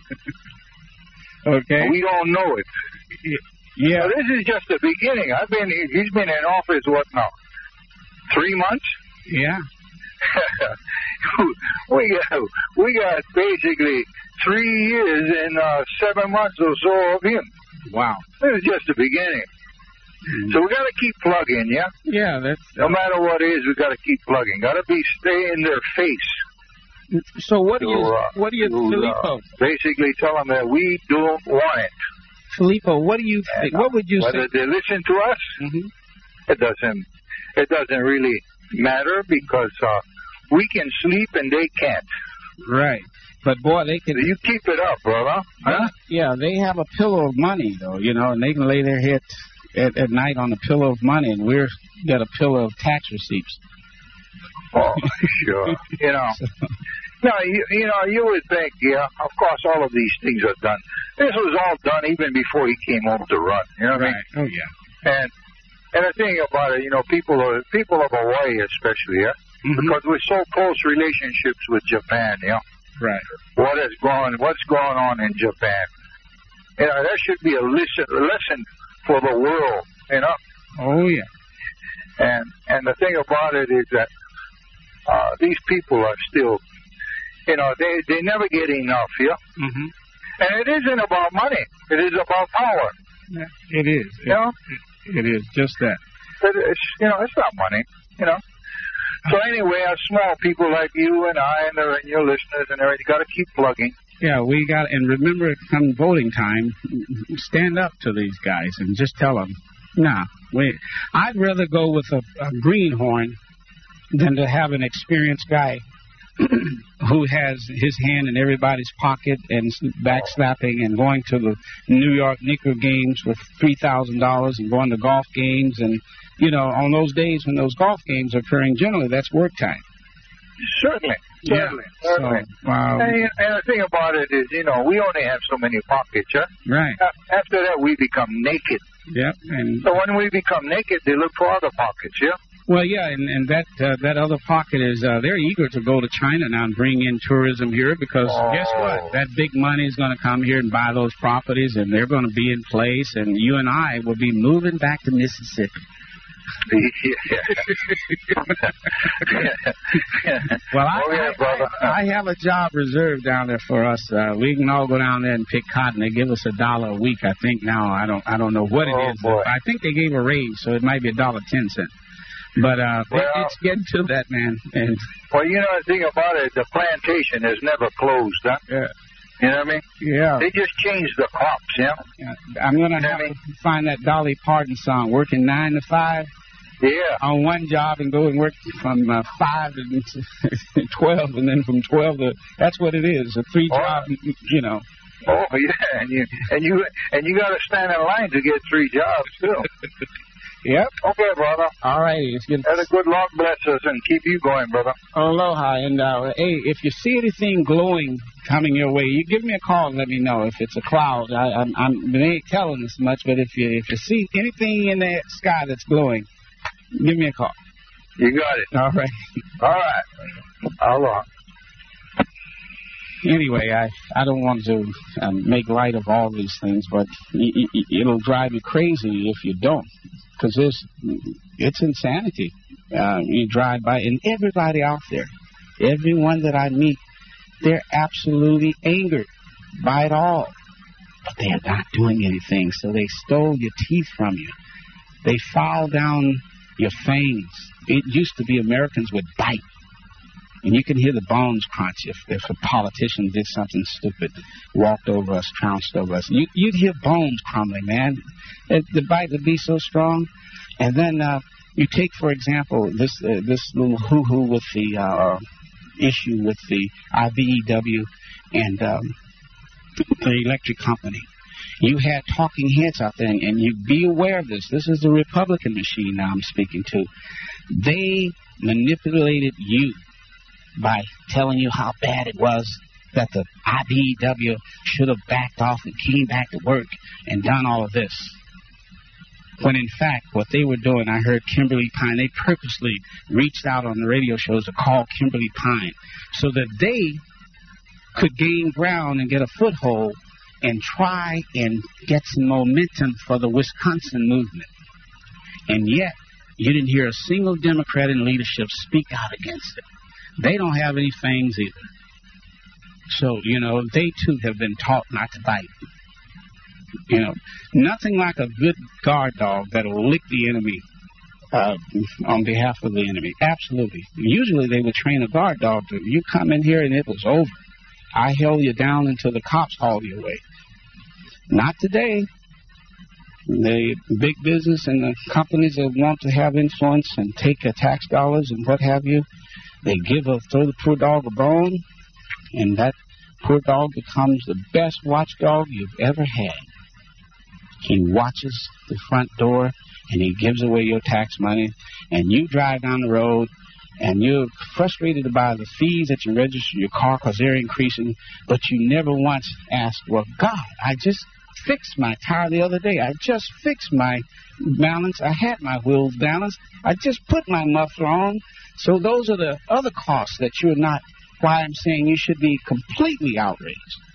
Okay. We don't know it. Yeah. So this is just the beginning. I've been he's been in office what now? Three months? Yeah. we got we got basically three years and uh, seven months or so of him. Wow. This is just the beginning. Mm. So we got to keep plugging, yeah. Yeah, that's. No matter what it is, we got to keep plugging. Got to be stay in their face. So what do you to, uh, what do you to, Filippo? Uh, basically tell them that we don't want it. Filippo, what do you think? And, What would you whether say? they listen to us, Mm-hmm. it doesn't. It doesn't really matter because uh, we can sleep and they can't. Right. But boy, they can. So you keep it up, brother. Huh? Yeah, they have a pillow of money, though, you know, and they can lay their head at, at night on a pillow of money, and we're got a pillow of tax receipts. Oh, sure. You know. No, you, you know, you would think, yeah, of course, all of these things are done. This was all done even before he came home to run. You know what Right. I mean? Oh, yeah. And and the thing about it, you know, people are people of Hawaii especially, yeah, Mm-hmm. because we're so close relationships with Japan, yeah. Right. What is going, what's going on in Japan? You know, that should be a lesson, a lesson for the world, you know. Oh, yeah. And and the thing about it is that uh, these people are still, you know, they they never get enough, yeah. Mm-hmm. And it isn't about money; it is about power. Yeah, it is. It, You know, it is just that. but it's you know, it's not money, you know. So anyway, us small people like you and I and, the, and your listeners and everything, got to keep plugging. Yeah, we got, and remember, come voting time, stand up to these guys and just tell them, nah, wait. I'd rather go with a, a greenhorn than to have an experienced guy who has his hand in everybody's pocket and backslapping and going to the New York Knicker games with three thousand dollars and going to golf games. And, you know, on those days when those golf games are occurring, generally that's work time. Certainly, certainly, Yeah. certainly. So, um, and, and the thing about it is, you know, we only have so many pockets, yeah? right. A- After that, we become naked. Yep. And So when we become naked, they look for other pockets, yeah? well, yeah, and, and that uh, that other pocket is uh, they're eager to go to China now and bring in tourism here because Oh. guess what? That big money is going to come here and buy those properties, and they're going to be in place, and you and I will be moving back to Mississippi. Well, I, Oh, yeah, I, brother. I, I have a job reserved down there for us. Uh, we can all go down there and pick cotton. They give us a dollar a week, I think now. I don't I don't know what it Oh, is. boy. I think they gave a raise, so it might be a dollar ten cent. But uh, Well- it, it's getting to that, man. And Well, you know the thing about it, the plantation has never closed, huh? yeah, You know what I mean? yeah, They just changed the crops, yeah? yeah. I'm gonna You know have what I to find that Dolly Parton song, "Working Nine to Five." Yeah. On one job and go and work from uh, five to twelve, and then from twelve to that's what it is. A three job, oh. you know. Oh yeah, and you and you and you got to stand in line to get three jobs too. Yep. Okay, brother. All right. Let the good Lord bless us and keep you going, brother. Aloha. And, uh, hey, if you see anything glowing coming your way, you give me a call and let me know. If it's a cloud, I, I'm, I'm, they ain't telling us much, but if you if you see anything in the sky that's glowing, give me a call. You got it. All right. All right. Aloha. Anyway, I, I don't want to um, make light of all these things, but y- y- it'll drive you crazy if you don't. Because it's, it's insanity. Uh, you drive by, and everybody out there, everyone that I meet, they're absolutely angered by it all. But they are not doing anything, so they stole your teeth from you. They filed down your fangs. It used to be Americans would bite. And you can hear the bones crunch if, if a politician did something stupid, walked over us, trounced over us. You, you'd hear bones crumbling, man. It, the bite would be so strong. And then uh, you take, for example, this uh, this little hoo-hoo with the uh, issue with the I B E W and um, the electric company. You had talking heads out there, and you be aware of this. This is the Republican machine now I'm speaking to. They manipulated you by telling you how bad it was that the I B E W should have backed off and came back to work and done all of this. When in fact, what they were doing, I heard Kimberly Pine, they purposely reached out on the radio shows to call Kimberly Pine so that they could gain ground and get a foothold and try and get some momentum for the Wisconsin movement. And yet, you didn't hear a single Democrat in leadership speak out against it. They don't have any fangs either. So, you know, they too have been taught not to bite. You know, nothing like a good guard dog that'll lick the enemy uh, on behalf of the enemy. Absolutely. Usually they would train a guard dog to, you come in here and it was over. I held you down until the cops hauled you away. Not today. The big business and the companies that want to have influence and take uh, tax dollars and what have you, they give a, throw the poor dog a bone, and that poor dog becomes the best watchdog you've ever had. He watches the front door, and he gives away your tax money, and you drive down the road, and you're frustrated by the fees that you register your car because they're increasing, but you never once asked, well, God, I just fixed my tire the other day. I just fixed my balance. I had my wheels balanced. I just put my muffler on. So those are the other costs that you're not, why I'm saying you should be completely outraged.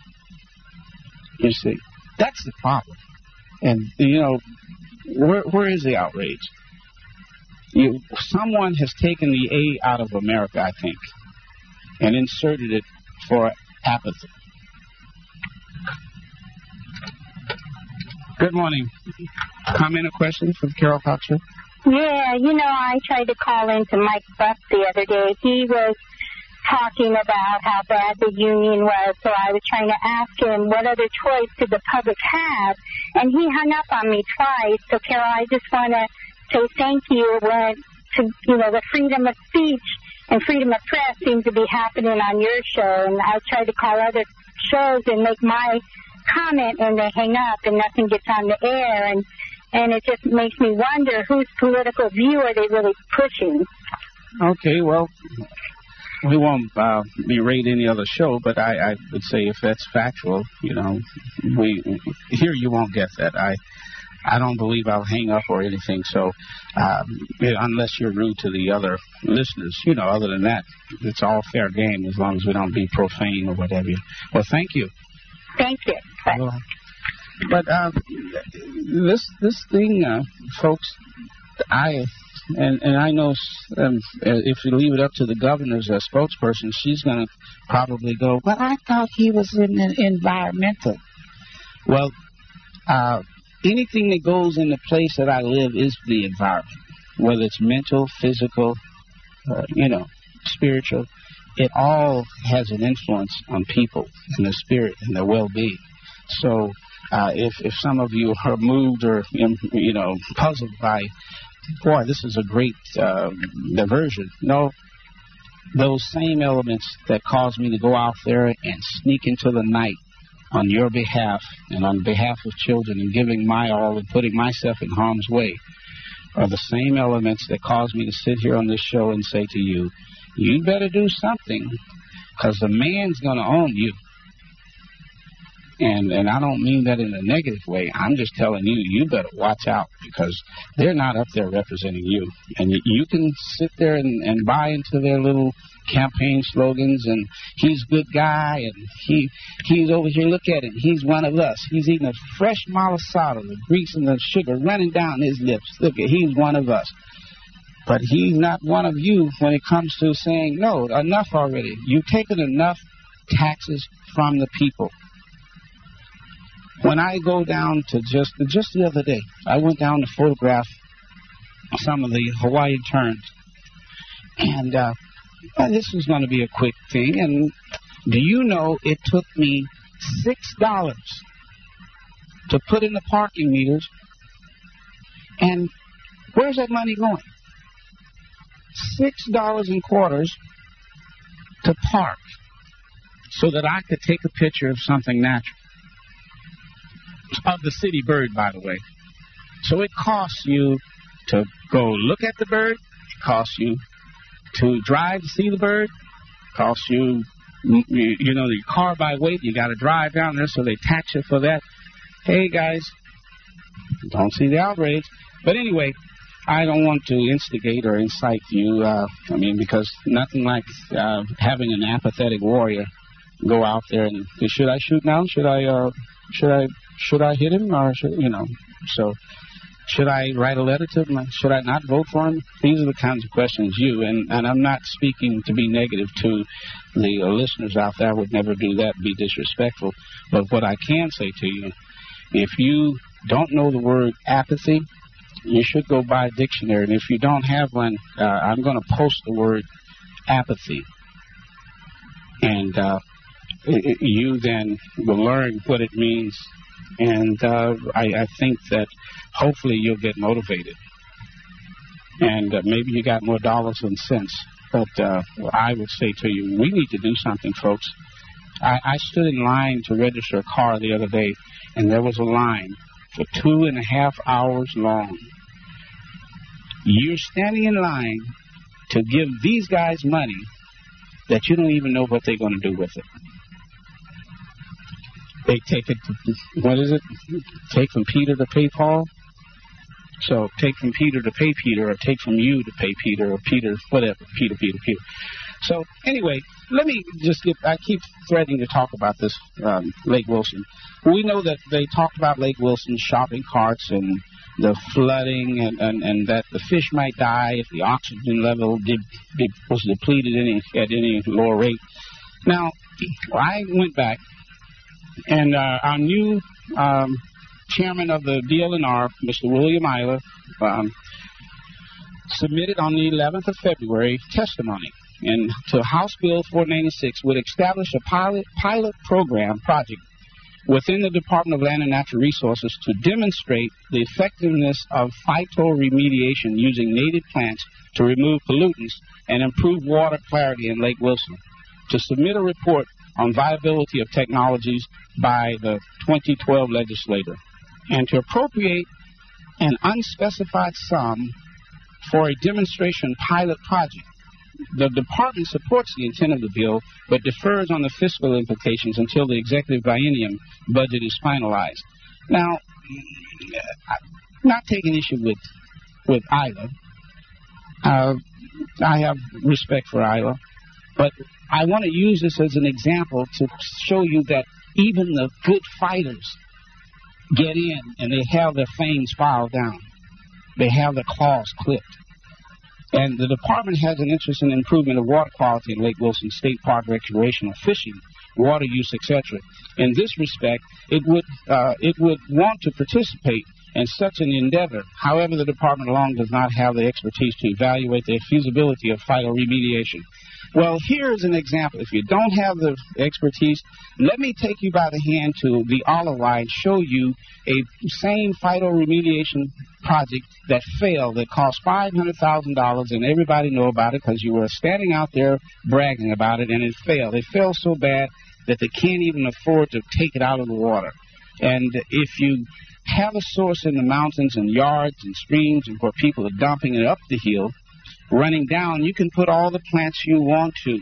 You see, that's the problem. And, you know, where where is the outrage? You, someone has taken the A out of America, I think, and inserted it for apathy. Good morning. Comment or question for the Carol Cox Show? Yeah, you know, I tried to call into Mike Buck the other day. He was talking about how bad the union was, so I was trying to ask him what other choice could the public have, and he hung up on me twice. So, Carol, I just want to say thank you when, to, you know, the freedom of speech and freedom of press seems to be happening on your show, and I tried to call other shows and make my comment, and they hang up, and nothing gets on the air, and and it just makes me wonder whose political view are they really pushing. Okay, well, we won't uh, berate any other show, but I, I would say if that's factual, you know, we here you won't get that. I I don't believe I'll hang up or anything, so um, unless you're rude to the other listeners, you know, other than that, it's all fair game as long as we don't be profane or whatever. Well, thank you. Thank you. Well, but uh, this this thing, uh, folks, I and and I know um, if you leave it up to the governor's uh, spokesperson, she's going to probably go, well, I thought he was in an environmental. Well, uh, anything that goes in the place that I live is the environment, whether it's mental, physical, uh, you know, spiritual. It all has an influence on people and their spirit and their well-being. So uh, if if some of you are moved or, you know, puzzled by boy, this is a great uh, diversion. No, those same elements that caused me to go out there and sneak into the night on your behalf and on behalf of children and giving my all and putting myself in harm's way are the same elements that caused me to sit here on this show and say to you, you better do something, because the man's going to own you. And and I don't mean that in a negative way. I'm just telling you, you better watch out, because they're not up there representing you. And you, you can sit there and, and buy into their little campaign slogans, and he's a good guy, and he he's over here, look at him, he's one of us. He's eating a fresh malasada, the grease and the sugar running down his lips. Look at, he's one of us. But he's not one of you when it comes to saying, no, enough already. You've taken enough taxes from the people. When I go down to just just the other day, I went down to photograph some of the Hawaiian terns. And uh, well, this was going to be a quick thing. And do you know it took me six dollars to put in the parking meters? And where's that money going? Six dollars and quarters to park so that I could take a picture of something natural. Of the city bird, by the way. So it costs you to go look at the bird. It costs you to drive to see the bird. It costs you, you, you know, your car by weight. You got to drive down there, so they tax you for that. Hey, guys, don't see the outrage. But anyway, I don't want to instigate or incite you. Uh, I mean, because nothing like uh, having an apathetic warrior go out there and, should I shoot now? Should I, uh, should I... Should I hit him, or should, you know, so should I write a letter to him? Should I not vote for him? These are the kinds of questions you, and, and I'm not speaking to be negative to the uh, listeners out there. I would never do that, be disrespectful. But what I can say to you, if you don't know the word apathy, you should go buy a dictionary. And if you don't have one, uh, I'm going to post the word apathy. And uh, it, it, you then will learn what it means. And uh, I, I think that hopefully you'll get motivated. And uh, maybe you got more dollars than cents. But uh, I would say to you, we need to do something, folks. I, I stood in line to register a car the other day, and there was a line for two and a half hours long. You're standing in line to give these guys money that you don't even know what they're going to do with it. They take it to, what is it? Take from Peter to pay Paul? So take from Peter to pay Peter, or take from you to pay Peter, or Peter, whatever, Peter, Peter, Peter. So anyway, let me just get, I keep threatening to talk about this um, Lake Wilson. We know that they talked about Lake Wilson shopping carts and the flooding, and, and, and that the fish might die if the oxygen level did, did, was depleted any, at any lower rate. Now, I went back. And uh, our new um, chairman of the D L N R, Mister William Eiler, um, submitted on the eleventh of February testimony and to House Bill four ninety-six would establish a pilot pilot program project within the Department of Land and Natural Resources to demonstrate the effectiveness of phytoremediation using native plants to remove pollutants and improve water clarity in Lake Wilson, to submit a report on viability of technologies by the twenty twelve legislature, and to appropriate an unspecified sum for a demonstration pilot project. The department supports the intent of the bill, but defers on the fiscal implications until the executive biennium budget is finalized. Now, I'm not taking issue with with Eiler. Uh, I have respect for Eiler, but I want to use this as an example to show you that even the good fighters get in and they have their fangs filed down. They have their claws clipped. And the department has an interest in improvement of water quality in Lake Wilson State Park, recreational fishing, water use, et cetera. In this respect, it would uh, it would want to participate in such an endeavor. However, the department alone does not have the expertise to evaluate the feasibility of phytoremediation. Well, here's an example. If you don't have the expertise, let me take you by the hand to the Oliwai and show you a same phytoremediation project that failed, that cost five hundred thousand dollars, and everybody know about it because you were standing out there bragging about it, and it failed. It failed so bad that they can't even afford to take it out of the water. And if you have a source in the mountains and yards and streams and where people are dumping it up the hill, running down, you can put all the plants you want to,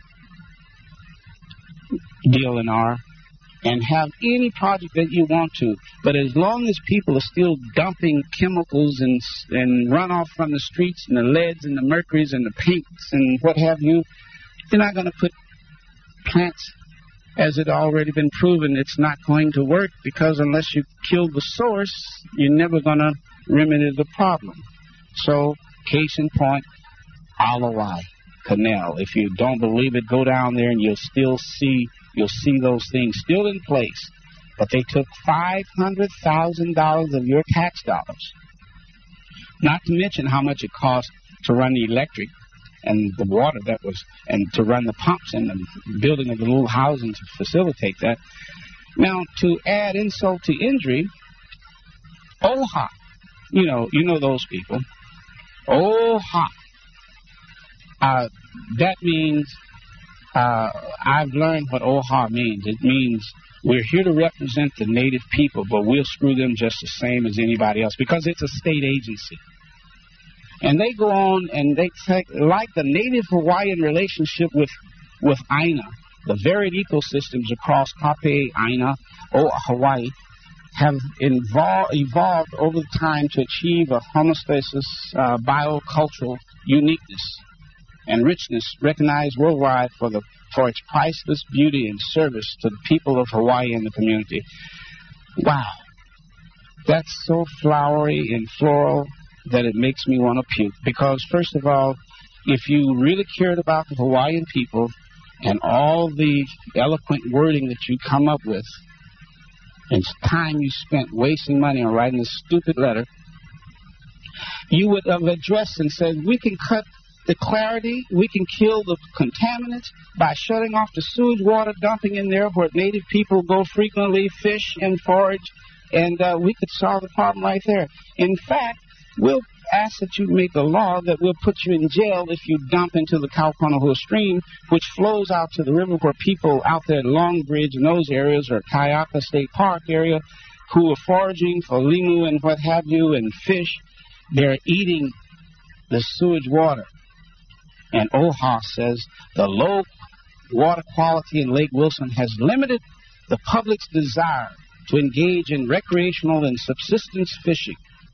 D L N R, and have any project that you want to. But as long as people are still dumping chemicals and and runoff from the streets and the leads and the mercuries and the paints and what have you, you're not going to put plants. As it already been proven, it's not going to work, because unless you kill the source, you're never going to remedy the problem. So, case in point, Oliwai Canal. If you don't believe it, go down there and you'll still see you'll see those things still in place. But they took five hundred thousand dollars of your tax dollars. Not to mention how much it cost to run the electric and the water that was, and to run the pumps and the building of the little housing to facilitate that. Now, to add insult to injury, O H A, you know, you know those people. O H A. Uh, that means, uh, I've learned what O H A means. It means we're here to represent the native people, but we'll screw them just the same as anybody else, because it's a state agency. And they go on and they take, like the native Hawaiian relationship with, with Aina, the varied ecosystems across Kapē, Aina, or Hawaii, have involved, evolved over time to achieve a homeostasis, uh, biocultural uniqueness and richness recognized worldwide for the for its priceless beauty and service to the people of Hawaii and the community. Wow. That's so flowery and floral that it makes me want to puke. Because, first of all, if you really cared about the Hawaiian people and all the eloquent wording that you come up with, and time you spent wasting money on writing a stupid letter, you would have addressed and said, we can cut the clarity, we can kill the contaminants by shutting off the sewage water dumping in there where native people go frequently, fish and forage, and uh, we could solve the problem right there. In fact, we'll ask that you make a law that will put you in jail if you dump into the Kaukonahua stream, which flows out to the river where people out there at Long Bridge and those areas, or Kayaka State Park area, who are foraging for limu and what have you and fish, they're eating the sewage water. And O H A says the low water quality in Lake Wilson has limited the public's desire to engage in recreational and subsistence fishing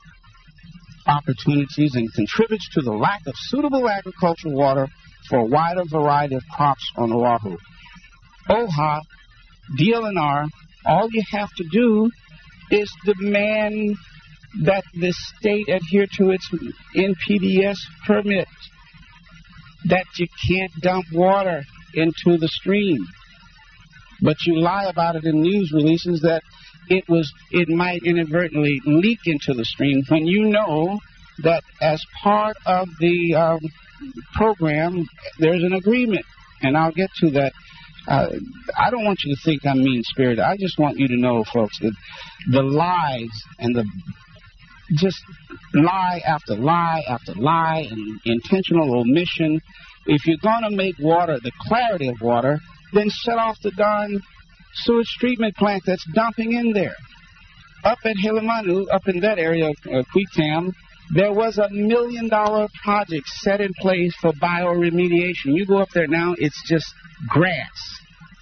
opportunities and contributes to the lack of suitable agricultural water for a wider variety of crops on Oahu. O H A, D L N R, all you have to do is demand that the state adhere to its N P D S permit, that you can't dump water into the stream. But you lie about it in news releases that it was it might inadvertently leak into the stream, when you know that as part of the um, program there's an agreement. And I'll get to that. Uh, I don't want you to think I'm mean-spirited. I just want you to know, folks, that the lies and the just lie after lie after lie and intentional omission. If you're going to make water, the clarity of water, then shut off the darn sewage treatment plant that's dumping in there. Up at Hilamanu, up in that area of uh, Quitam, there was a million dollar project set in place for bioremediation. You go up there now, it's just grass.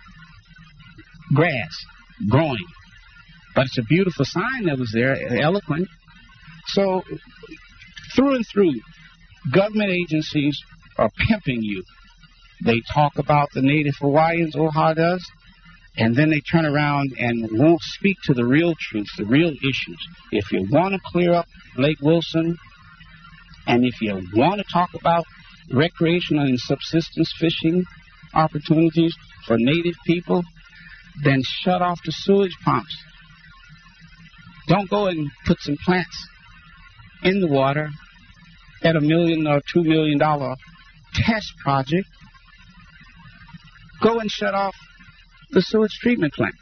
Grass growing. But it's a beautiful sign that was there, eloquent. So, through and through, government agencies are pimping you. They talk about the native Hawaiians, O H A does, and then they turn around and won't speak to the real truth, the real issues. If you want to clear up Lake Wilson, and if you want to talk about recreational and subsistence fishing opportunities for native people, then shut off the sewage pumps. Don't go and put some plants in the water at a million or two million dollar test project. go and shut off the sewage treatment plant.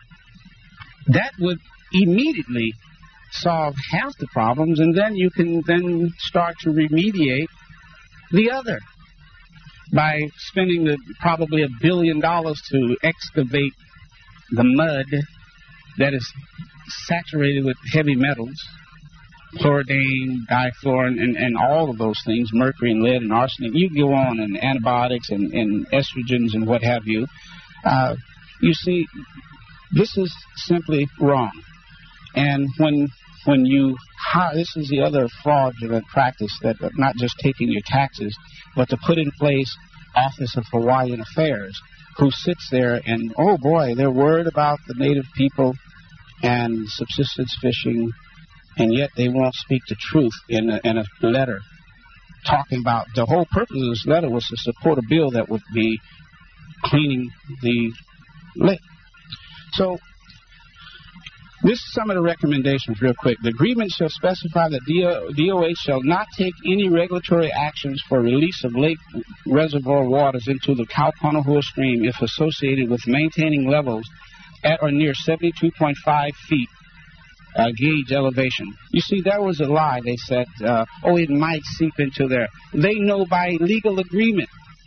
That would immediately solve half the problems, and then you can then start to remediate the other by spending the, probably a billion dollars to excavate the mud that is saturated with heavy metals, chlordane, difluorine, and, and all of those things, mercury and lead and arsenic. You go on, and antibiotics and, and estrogens and what have you. Uh, you see, this is simply wrong. And when when you hire, this is the other fraudulent practice, that not just taking your taxes, but to put in place Office of Hawaiian Affairs, who sits there and, oh boy, they're worried about the native people and subsistence fishing, and yet they won't speak the truth in a, in a letter talking about, the whole purpose of this letter was to support a bill that would be cleaning the lake. So, this is some of the recommendations real quick. The agreement shall specify that D O H shall not take any regulatory actions for release of lake reservoir waters into the Kaukonahua stream if associated with maintaining levels at or near seventy-two point five feet uh, gauge elevation. You see, that was a lie. They said, uh, oh, it might seep into there. They know by legal agreement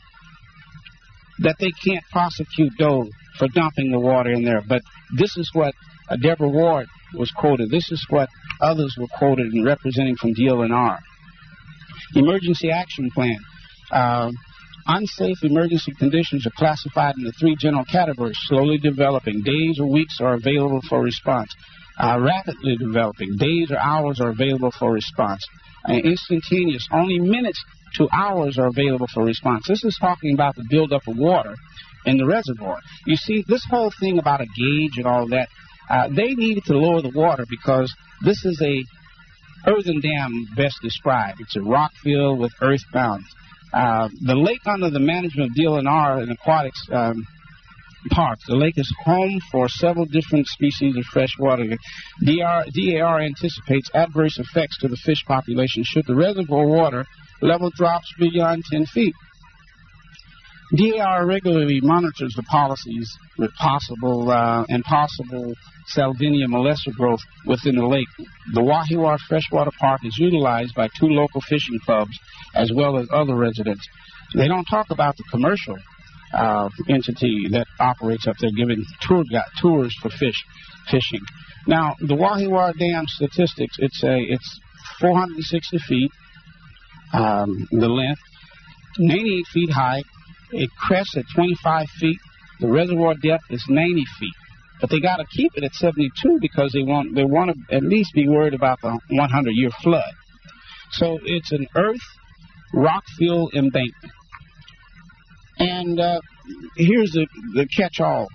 that they can't prosecute Dole for dumping the water in there. But this is what uh, Deborah Ward was quoted. This is what others were quoted in representing from D L N R. Emergency Action Plan. Uh, unsafe emergency conditions are classified into three general categories: slowly developing, days or weeks are available for response; uh, rapidly developing, days or hours are available for response; and instantaneous, only minutes to hours are available for response. This is talking about the buildup of water in the reservoir. You see, this whole thing about a gauge and all that, uh, they needed to lower the water because this is a earthen dam, best described. It's a rock field with earth bounds. Uh, the lake under the management of D L N R and aquatics um, parks, the lake is home for several different species of freshwater. D A R anticipates adverse effects to the fish population should the reservoir water level drops beyond ten feet. D A R regularly monitors the policies with possible uh, and possible Salvinia molester growth within the lake. The Wahiawa Freshwater Park is utilized by two local fishing clubs as well as other residents. They don't talk about the commercial uh, entity that operates up there, giving tour tours for fish fishing. Now, the Wahiawa Dam statistics, it's a it's four hundred sixty feet, um, the length, ninety-eight feet high. It crests at twenty-five feet. The reservoir depth is ninety feet. But they got to keep it at seventy-two because they want they want to at least be worried about the hundred-year flood. So it's an earth rock-filled embankment. And uh, here's the, the catch-all.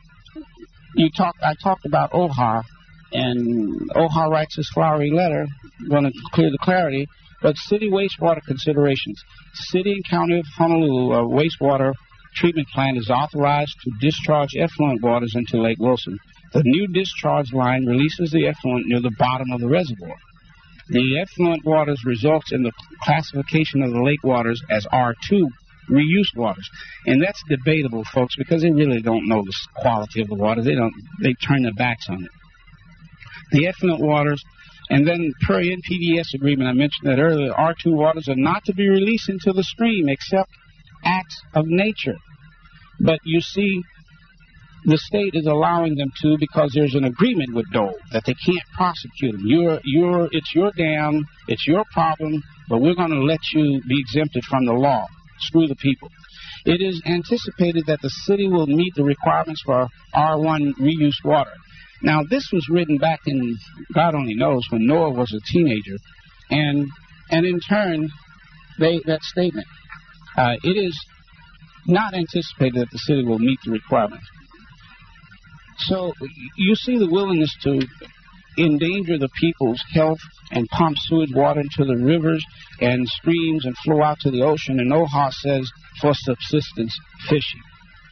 You talk. I talked about O H A, and O H A writes his flowery letter, going to clear the clarity. But city wastewater considerations. City and County of Honolulu uh, wastewater treatment plant is authorized to discharge effluent waters into Lake Wilson. The new discharge line releases the effluent near the bottom of the reservoir. The effluent waters results in the classification of the lake waters as R two reuse waters. And that's debatable, folks, because they really don't know the quality of the water. They don't. They turn their backs on it. The effluent waters. And then per N P D E S agreement, I mentioned that earlier, R two waters are not to be released into the stream except acts of nature. But you see, the state is allowing them to because there's an agreement with Dole that they can't prosecute them. You're, you're, it's your dam, it's your problem, but we're going to let you be exempted from the law. Screw the people. It is anticipated that the city will meet the requirements for R one reuse water. Now, this was written back in, God only knows, when Noah was a teenager. And and in turn, they that statement, uh, it is not anticipated that the city will meet the requirements. So you see the willingness to endanger the people's health and pump sewage water into the rivers and streams and flow out to the ocean. And O H A says for subsistence fishing.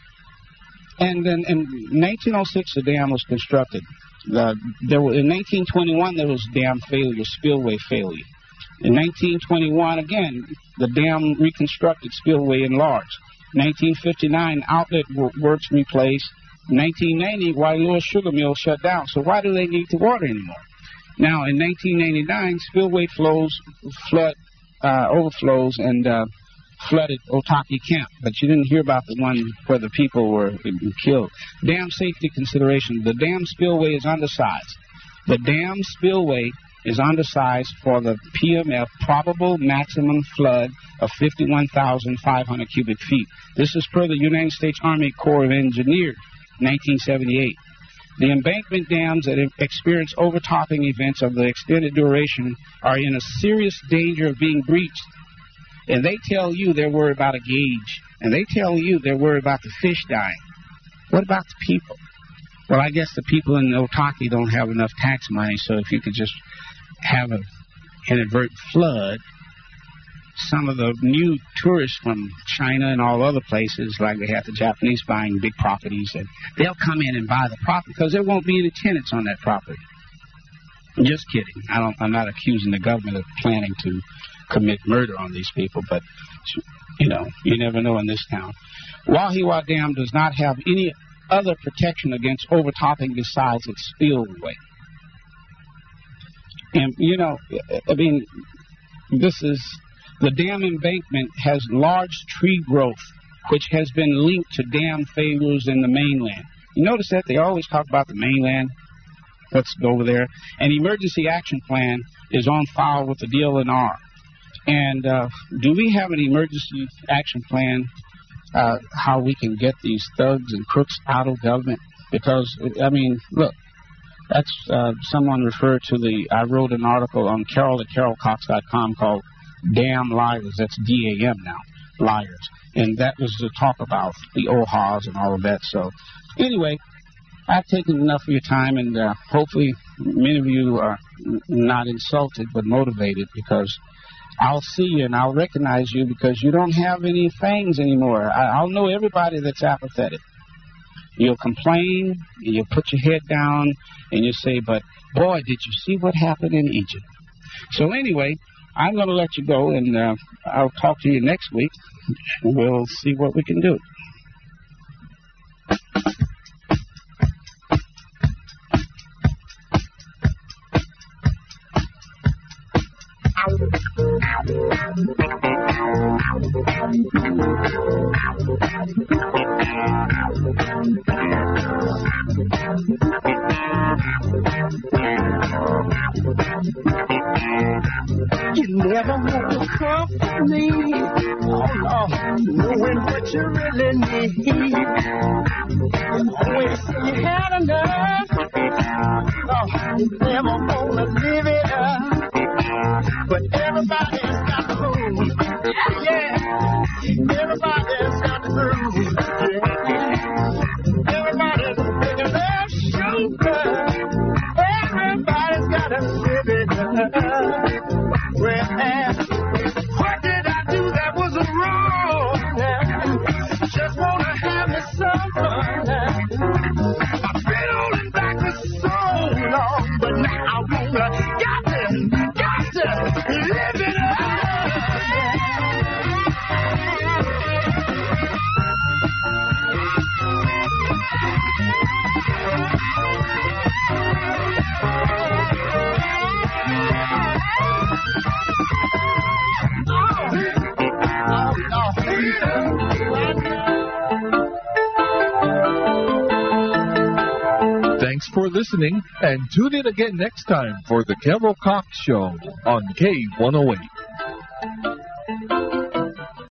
And then in nineteen oh six, the dam was constructed. Uh, there were, in nineteen twenty-one, there was dam failure, spillway failure. In nineteen twenty-one, again, the dam reconstructed, spillway enlarged. nineteen fifty-nine, Outlet Works replaced. nineteen ninety, Waialua Sugar Mill shut down. So why do they need the water anymore? Now, in nineteen ninety-nine, spillway flows, flood, uh, overflows, and uh, flooded Otaki Camp. But you didn't hear about the one where the people were killed. Dam safety consideration. The dam spillway is undersized. The dam spillway is undersized for the P M F probable maximum flood of fifty-one thousand five hundred cubic feet. This is per the United States Army Corps of Engineers, nineteen seventy-eight. The embankment dams that experience overtopping events of the extended duration are in a serious danger of being breached. And they tell you they're worried about a gauge. And they tell you they're worried about the fish dying. What about the people? Well, I guess the people in Otaki don't have enough tax money, so if you could just have an inadvertent flood, some of the new tourists from China and all other places, like they have the Japanese buying big properties, and they'll come in and buy the property because there won't be any tenants on that property. Just kidding. I don't, I'm not accusing the government of planning to commit murder on these people, but, you know, you never know in this town. Wahiawa Dam does not have any other protection against overtopping besides its spillway. And, you know, I mean, this is... The dam embankment has large tree growth, which has been linked to dam failures in the mainland. You notice that they always talk about the mainland. Let's go over there. An emergency action plan is on file with the D L N R. And uh, do we have an emergency action plan, uh, how we can get these thugs and crooks out of government? Because, I mean, look, that's uh, someone referred to the, I wrote an article on Carol at carol cox dot com called Damn Liars. That's D A M now, liars. And that was to talk about the O H A S and all of that. So, anyway, I've taken enough of your time, and uh, hopefully many of you are n- not insulted but motivated, because I'll see you and I'll recognize you because you don't have any fangs anymore. I- I'll know everybody that's apathetic. You'll complain, and you'll put your head down, and you'll say, but boy, did you see what happened in Egypt. So anyway, I'm going to let you go, and uh, I'll talk to you next week. We'll see what we can do. You never want to comfort me, oh no, knowing what you really need. Always say you had enough, oh, you never want to live it up. But everybody's got the groove, yeah, everybody's got the groove, yeah. Everybody's bringing their shoulder, everybody's got to live it up. Well, what did I do that was wrong? Just want to have me some fun. I've been holding back for so long, but now I wanna, got to, got to live it up. Thanks for listening, and tune in again next time for the Carol Cox Show on K one oh eight.